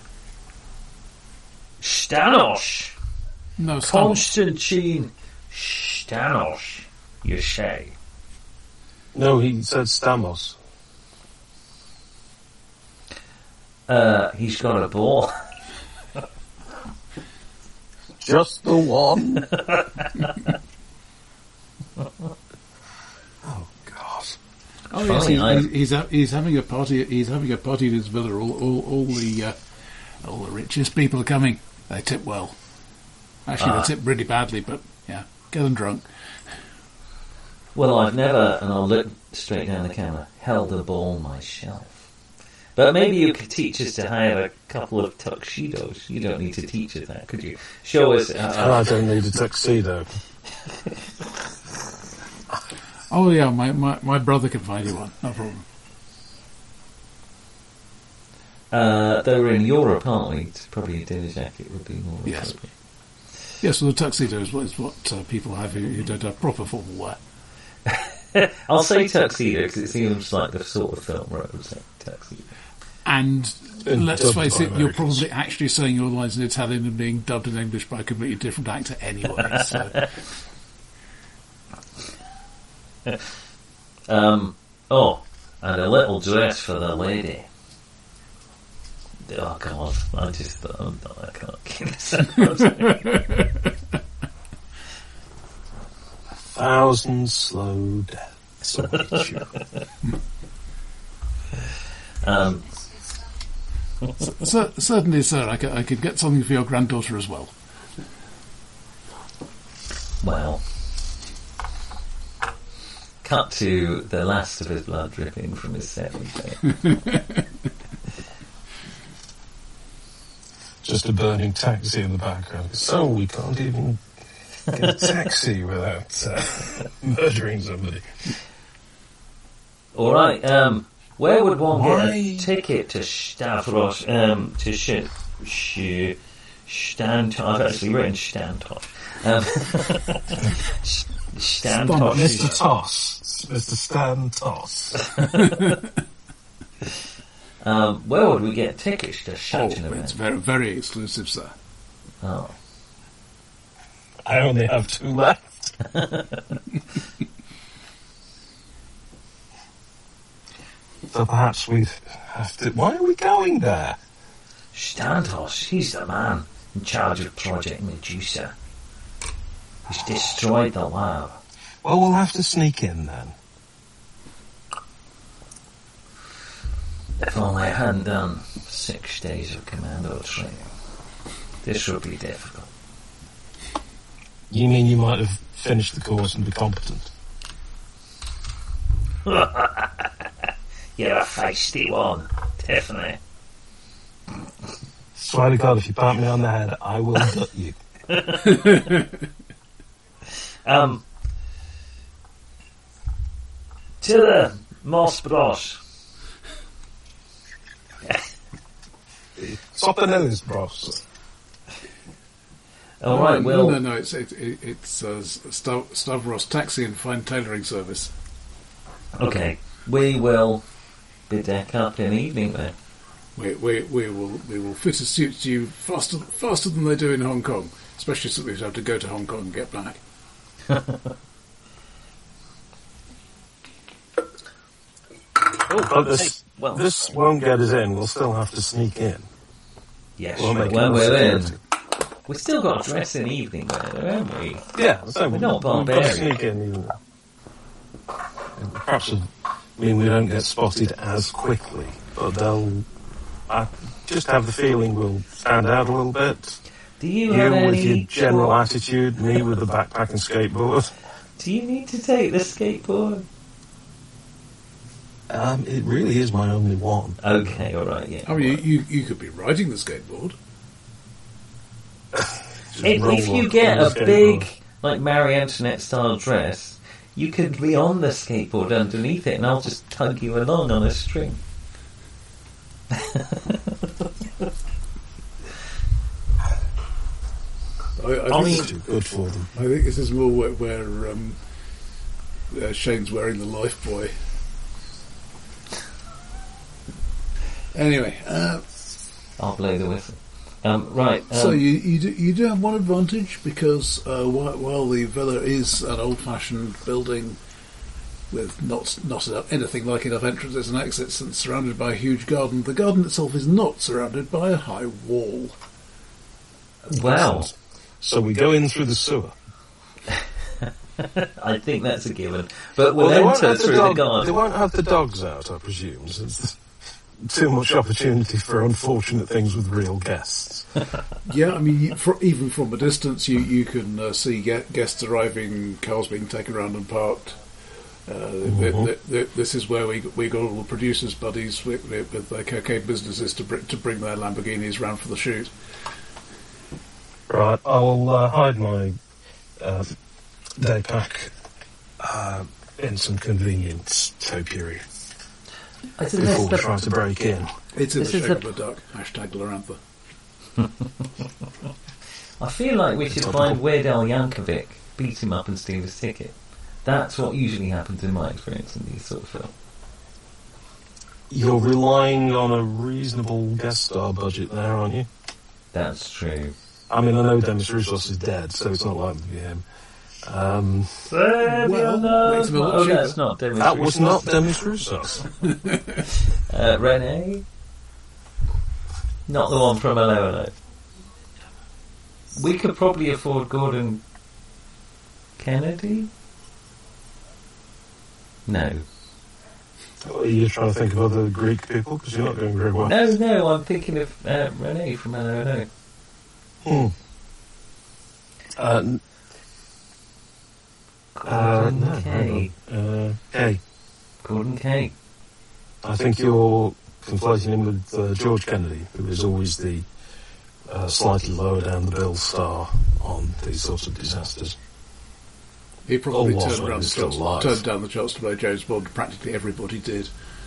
Stanosh!
No, Stamos.
Constantine Stanosh, you say?
No, he said Stamos.
Uh, he's got a ball.
Just the one. Oh God!
Oh yes,
Funny,
he's,
I-
he's, he's, ha- he's having a party. He's having a party at his villa. All, all, all the uh, all the richest people are coming. They tip well. Actually,
Ah.
they tip really badly, but yeah, get them drunk.
Well, I've never, and I'll look straight down the camera, held a ball myself. But maybe you could teach us to hire a couple of tuxedos. You don't need to teach us that, could you? Show us.
And
Uh,
I don't need a tuxedo.
Oh yeah, my, my, my brother can find you one. No problem.
uh, they were in Europe, aren't we? It's probably a dinner jacket would be more
Yes.
appropriate.
Yes, well, the tuxedo is what, is what uh, people have who, who don't have proper formal wear.
I'll say tuxedo because it seems like the sort of film where it was like tuxedo.
And
And
let's
dubbed
face
by
it, you're
Americans.
probably actually saying your lines in Italian and being dubbed in English by a completely different actor anyway. So.
Um, oh, and a little dress for the lady. Oh God, I just oh, no, I can't keep this up.
Thousand slow deaths await you.
um,
Cer- certainly, sir, I could, I could get something for your granddaughter as well.
well, cut to the last of his blood dripping from his severed head.
Just a burning taxi in the background. So we can't even get a taxi without uh, murdering somebody.
All right. Um, where would one get
Why?
a ticket to Stavros? Um, to sh sh Stantosh. I've actually written Stantosh. Um, Stantosh.
Mister Toss. Mister Stan Toss.
Um, where would we get tickets to such an
Oh,
event?
it's very, very exclusive, sir.
Oh.
I only have two left. So perhaps we have to... Why are we going there?
Stantos, he's the man in charge of Project Medusa. He's destroyed the lab.
Well, we'll have to sneak in then.
If only I hadn't done six days of commando training. This would be difficult.
You mean you might have finished the course and be competent?
You're a feisty one, definitely.
Swear to God, if you pat me on the head, I will gut you.
Um, to the Moss Bros.
Stop the nose, bros.
All
No,
right, well,
no, no, no, it's it, it, it's uh, Stav- Stavros Taxi and Fine Tailoring Service.
okay, we will be deck up in the evening then.
We, we, we will we will fit a suit to you faster faster than they do in Hong Kong, especially since we have to go to Hong Kong and get back.
But this,
well,
this won't get us in. We'll still have to sneak in.
yes,
We'll make
when
it
we're in,
security.
we still got to dress in evening wear, haven't we?
Yeah, so
We're not
we've got to
barbarian.
sneak in. Even. And perhaps it'll mean we don't get spotted as quickly, but they'll. I just have the feeling we'll stand out a little bit.
Do you
You
have
with
any
your general
thought-
attitude, me with the backpack and skateboard.
Do you need to take the skateboard?
Um, it really is my only one.
Okay, all right, yeah.
I mean, you, you, you could be riding the skateboard.
Just
If,
roll
if you
on
get
the
a
skateboard.
big, like, Marie Antoinette-style dress, you could be on the skateboard underneath it, and I'll just tug you along on a string.
I, I,
I
think,
mean, too good for them.
I think this is more where, where um, uh, Shane's wearing the life buoy. Anyway, uh,
I'll blow the whistle. Um, right. Um,
so you you do, you do have one advantage because uh, while, while the villa is an old-fashioned building with not not enough, anything like enough entrances and exits and surrounded by a huge garden, the garden itself is not surrounded by a high wall.
wow.
So we go in through the sewer.
I think that's a given. But
Well,
we'll
they won't,
enter
have the
through
dog,
the
they
garden.
won't have the dogs out, I presume. So it's too much opportunity for unfortunate things with real guests.
Yeah, I mean, you- for, even from a distance, you you can uh, see ge- guests arriving, cars being taken around and parked. Uh, th- th- th- this is where we we got all the producers' buddies with, with their cocaine businesses to br- to bring their Lamborghinis round for the shoot.
Right, I'll uh, hide my uh, day pack uh, in some convenient topiary
Isn't
before we
this
try
the,
to break in.
It's in
This
the
is
shape
the-
of a duck. Hashtag Glorantha.
I feel like we should find Weird Al Yankovic, beat him up and steal his ticket. That's what usually happens in my experience in these sort of films.
You're relying on a reasonable guest star budget there, aren't you?
That's true.
I mean, I know Demis Roussos is dead, so it's not likely to be him. Um,
Well, wait a minute,
oh,
she-
that's not Demis
that was
Roussos.
not Demis Roussos.
Uh, Renee? Not the one from Hello Hello. We could probably afford Gordon Kennedy? No.
Are you trying to think of other Greek people? Because you're not doing very well.
No, no, I'm thinking of uh, Renee from Hello Hello.
Hmm. Uh, n- uh,
Gordon
no,
Kay.
Uh, Kay.
Gordon Kay.
I think you're conflating him with uh, George Kennedy, who is always the uh, slightly lower down the bill star on these sorts of disasters.
He probably
Oh, was
turned,
when
around
he was
the
still
shots,
alive.
turned down the shots to play James Bond. Practically everybody did.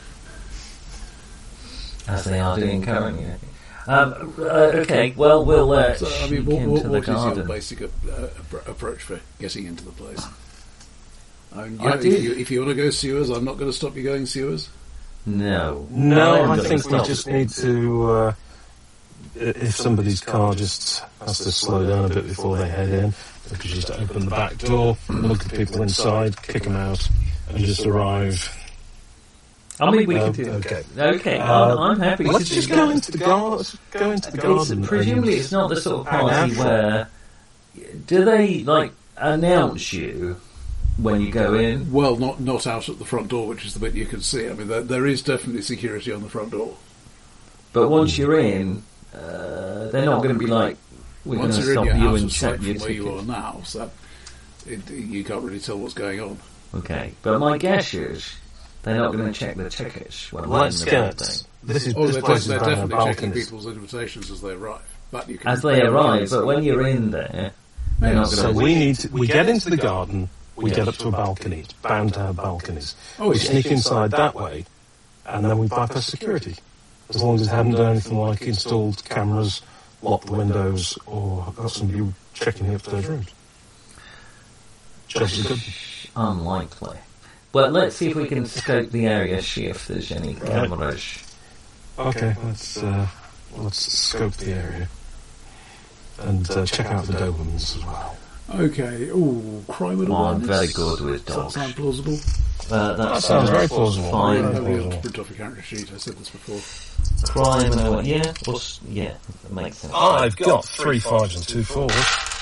As they are doing currently, I think. Um, uh, okay, well, we'll uh,
So, I
sneak
mean, what,
into
what,
the
what is your
garden.
basic uh, appro- approach for getting into the place? I mean,
I
yeah,
do-
if, you, if you want to go sewers, I'm not going to stop you going sewers.
No.
No,
I'm
I
gonna
think we
stop.
just need to. Uh, i- if somebody's car just has to slow down a bit before they head in, we could just open the back door, look at people inside, kick them out, and just arrive.
I mean, we
Um,
can do
okay.
Okay,
Uh,
I'm, I'm happy
Let's
to
just
do
go
that.
into the garden. Let's go into the
It's,
garden.
presumably,
and-
it's not the sort of party
Natural.
where. Do they, like, announce you when you go in?
Well, not not out at the front door, which is the bit you can see. I mean, there, there is definitely security on the front door.
But once you're in, uh, they're not going to be like, we're going
Once
to
you're
stop
in, you're
you
out
and
of sight
check
from
your
where you are
ticket.
now, so it, you can't really tell what's going on.
Okay, but my guess is they're not going to check the tickets when we're in
Let's
the
get.
building.
This is
Oh,
this
they're,
place is
they're
run on
definitely checking
balconies.
people's invitations as they arrive. But you can
As they arrive, but when you're in there, they're not
So
going to.
we need to, we get into the garden, we get up to a balcony, it's bound to have balconies.
Oh,
we
yes.
sneak inside that way, and then we bypass security. As long as they haven't done anything like installed cameras, locked the windows, or got somebody checking the upstairs rooms. Just as good.
Unlikely. Well, let's see if we can scope the area, see if there's any
Right.
cameras.
Okay, let's uh, let's scope the area and uh, check out the Dobermans as well.
Okay. Oh, crime and
Oh, I'm
awareness.
very good with
Does that
dogs.
sound plausible?
Uh, that
That sounds very plausible.
Fine.
Very
Nobody else
plausible.
print off a character sheet. I said this before.
Crime and awareness. Yeah, well, s- yeah, that makes sense.
I've got three fives and two fours.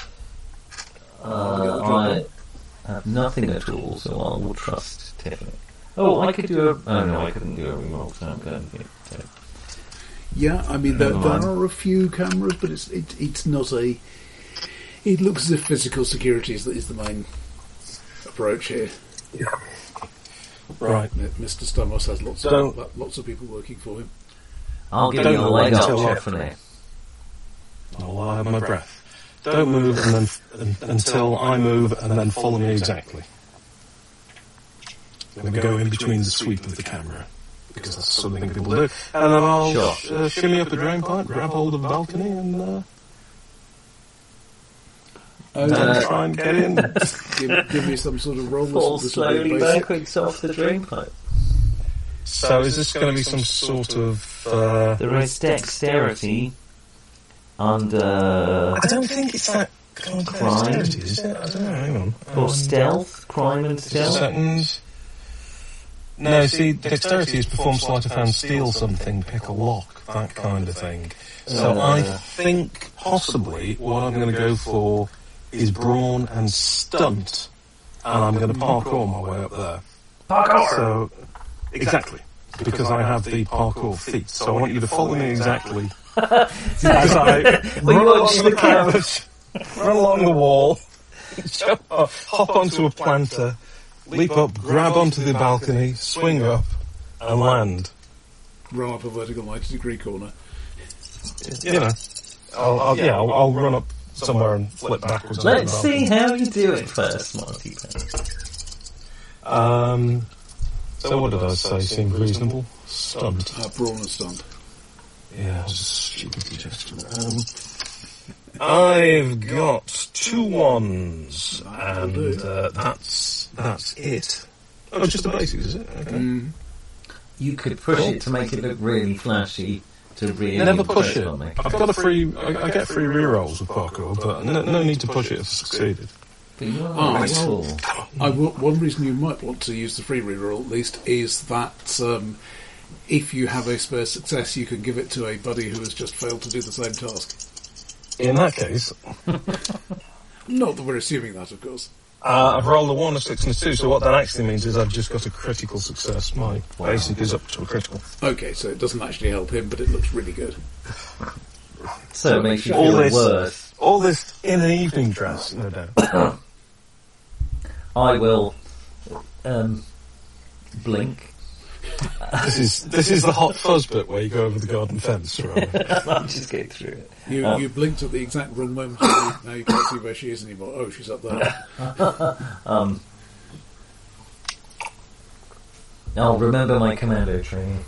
Uh, I have nothing at all, so I will trust Tiffany. Oh, I could do a. Oh no, I couldn't do a remote, so I'm going to. So.
Yeah, I mean there,
Never
there
mind.
are a few cameras, but it's it, it's not a. It looks as if physical security is the, is the main approach here.
Right.
Mister Stamos has lots
Don't-
of lots of people working for him.
I'll give
Don't
you a
move
leg up,
until I-
Tiffany.
Oh, I have my breath. Don't move and then, un, until I move and then follow me exactly. I'm going to go in between the sweep of the camera, because that's something people do. And then I'll
Sure.
sh- uh, shimmy up a drain pipe, grab hold of the balcony, and uh,
Oh,
Uh,
try and get in.
give, give me some sort of roll.
Fall
This will be
slowly
basic.
backwards off the drain pipe.
So is this going to be some sort of... Uh,
There is dexterity and uh,
I don't think it's that kind of
Crime.
dexterity, is it? I don't know, hang on.
or
Um,
stealth, crime and stealth.
Seconds. No, see, dexterity is perform sleight of hand, steal something, pick a lock, that kind of thing. So
Uh,
I think possibly what I'm going to go for is brawn and stunt, and I'm going to parkour my way up there.
Parkour!
So, exactly, because I have the parkour feat. So I want you to follow me exactly. As I
We
run
watch
along
the
the canvas, run along the wall, jump up, hop onto a planter, leap up, grab onto the balcony, swing up, and land.
Run up a vertical ninety degree corner.
You know, I'll, I'll, yeah, I'll, I'll run up somewhere and flip backwards. onto the
Let's see
balcony.
how you do it first, Monty.
Um, so what did I say? Seemed reasonable. Stunt.
Uh, brawn and stunt.
Yeah, it's a stupid suggestion. Um, I've got two ones, and uh, that's that's it. Oh, just the basics, is it? Okay.
Mm.
You could push it to make it look really flashy, to really
Never push
impress
it.
on me.
I've got a free. I, I get free rerolls with parkour, but no, no need to push it if I've succeeded.
But you are
Oh,
really
well,
cool.
I will, one reason you might want to use the free reroll at least is that um, if you have a spare success, you can give it to a buddy who has just failed to do the same task.
In that case,
Not that we're assuming that, of course.
uh, I've rolled a one, a six, and a two. So what that actually means is I've just got a critical success. My basic is up to a critical.
Okay, so it doesn't actually help him, but it looks really good.
So it makes you
All
feel
this-
worse.
All this in an evening dress, no doubt.
I will um, blink.
This is this is the hot fuzz bit where you go over the garden fence, right?
I'll just go through it.
You,
Um,
you blinked at the exact wrong moment, now you- now you can't see where she is anymore. Oh, she's up there.
Um, I'll remember my commando training.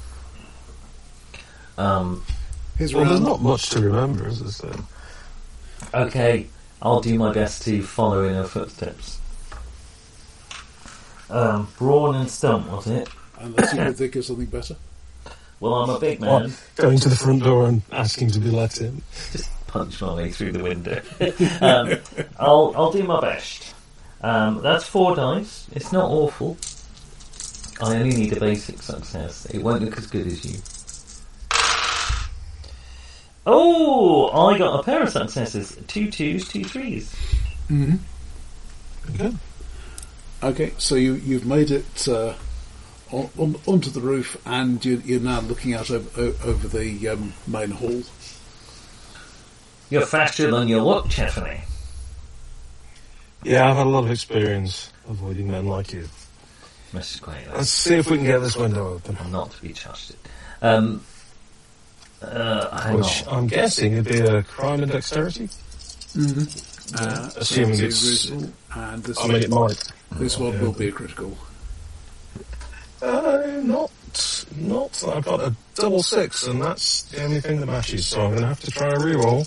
Um,
His
Well, there's
round.
not much to remember, is there?
okay, I'll do my best to follow in her footsteps. Um, brawn and stunt, was it?
Unless you can think of something better.
Well, I'm a big man.
What? Going to the front door and asking to be let in.
Just punch my way through the window. um, I'll I'll do my best. Um, that's four dice. It's not awful. I only need a basic success. It won't look as good as you. Oh, I got a pair of successes. Two twos, two threes.
Mm-hmm.
Good.
Okay, so you, you've made it uh, on, on, onto the roof, and you, you're now looking out over, o- over the um, main hall.
You're faster than you look, Tiffany.
Yeah, I've had a lot of experience avoiding men like you.
Missus Quayle.
Let's see if we can get this window open.
I'm not to be trusted. Um, uh, hang
Which
on.
I'm guessing would be a crime and dexterity.
Mm-hmm. Uh,
Assuming
so
it's-
reasonable, and this,
I mean, it might.
this one will be a critical.
Uh, not, not. I've got a double six, and that's the only thing that matches. So I'm going to have to try a reroll.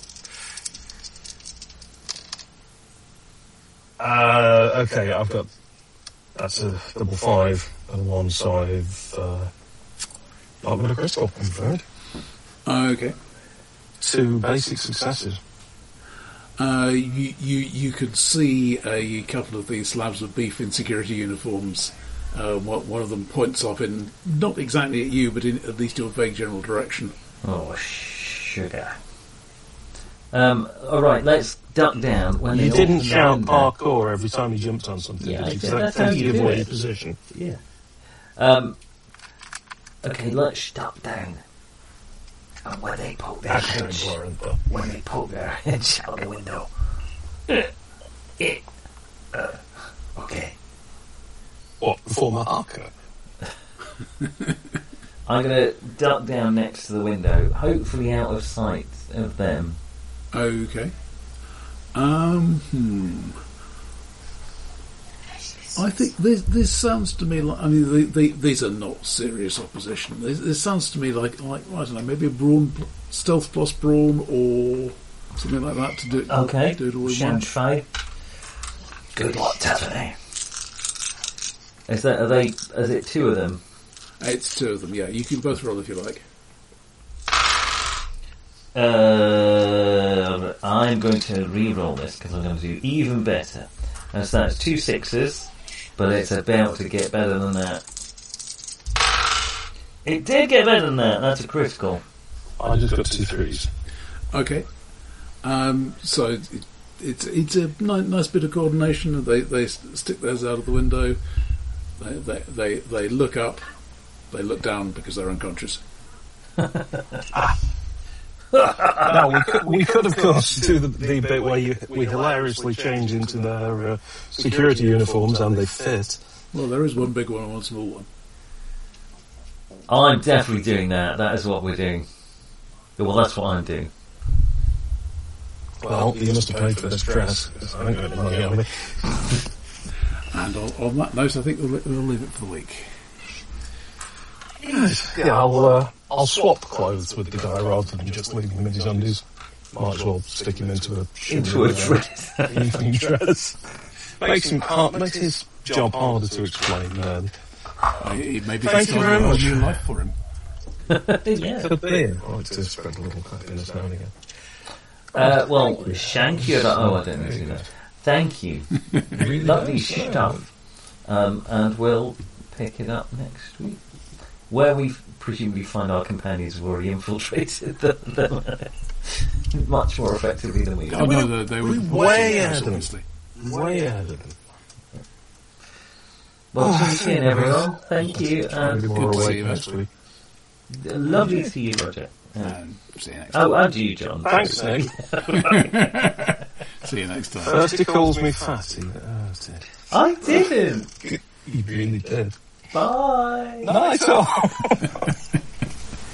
Uh, okay, I've got. That's a double five and one, so I've uh, not got a critical. I'm afraid.
Okay.
Two basic successes.
Uh, you, you you could see a couple of these slabs of beef in security uniforms. Uh, one one of them points off in not exactly at you, but in at least your vague general direction.
Oh, sugar. Um, alright, let's duck down. When
You
they
didn't
all
shout
land
parkour every time you jumped on something.
Yeah,
did
I
you?
did.
'Cause
That's
that
how
tends to
you
give
do
away
it.
your position.
there. Yeah. Um, okay, let's duck down. And when they poke their
That's very
heads,
important, though.
when they poke their heads out the window. Uh, it, uh, okay.
What, before my haircut?
I'm going to duck down next to the window, hopefully out of sight of them.
Okay. Um, hmm. I think this this sounds to me like, I mean, the, the, these are not serious opposition. This, this sounds to me like, like, I don't know, maybe a brawn, stealth plus brawn or something like that to do,
Okay,
do it all in
Shall
one.
try. Good luck, Tiffany. Is that, are they, is it two of them?
It's two of them, yeah. You can both roll if you like.
Uh, I'm going to re-roll this because I'm going to do even better. And so that's two sixes, but it's about to get better than that. It did get better than that. That's a critical.
I just got two threes.
Okay. Um, so it, it's it's a ni- nice bit of coordination. They they s- stick theirs out of the window. They they they, they look up. They look down because they're unconscious.
Now, we could, we could, of course, do the, the bit where you, we hilariously change into their uh, security uniforms and they fit.
Well, there is one big one and one small one.
I'm definitely doing that. That is what we're doing. Well, that's what I'm doing.
Well, you must have paid for this dress. I haven't got any money on me.
And on, on that note, I think we'll, we'll leave it for the week.
Yeah, I'll, uh, I'll swap clothes with the guy rather than just leaving him in his undies. Might as well stick him into a
Into a dress.
evening dress. Makes him hard, makes his job harder to explain then.
Maybe maybe
Thank
it's
you very
a
much.
new life for him.
Yeah.
Could be. I like to spread a little happiness now and again.
Uh, well, shank you. Oh, I don't know who that. Thank you. Lovely stuff. Um, and we'll pick it up next week, where we presumably find our companions have already infiltrated them, them much more effectively than we
Oh,
have.
no, they, they were
way ahead of them.
obviously.
Way ahead of them.
Well, tune in, everyone. Thank you.
I'll be
And
more
good to see
awake
you,
next
mate.
week.
lovely to see you, Roger. Uh,
And see you next
oh,
time.
and you, John.
Thanks, Nick.
See you next time.
First he calls me fatty. Oh, dear.
I didn't.
He really did.
Bye.
Nice.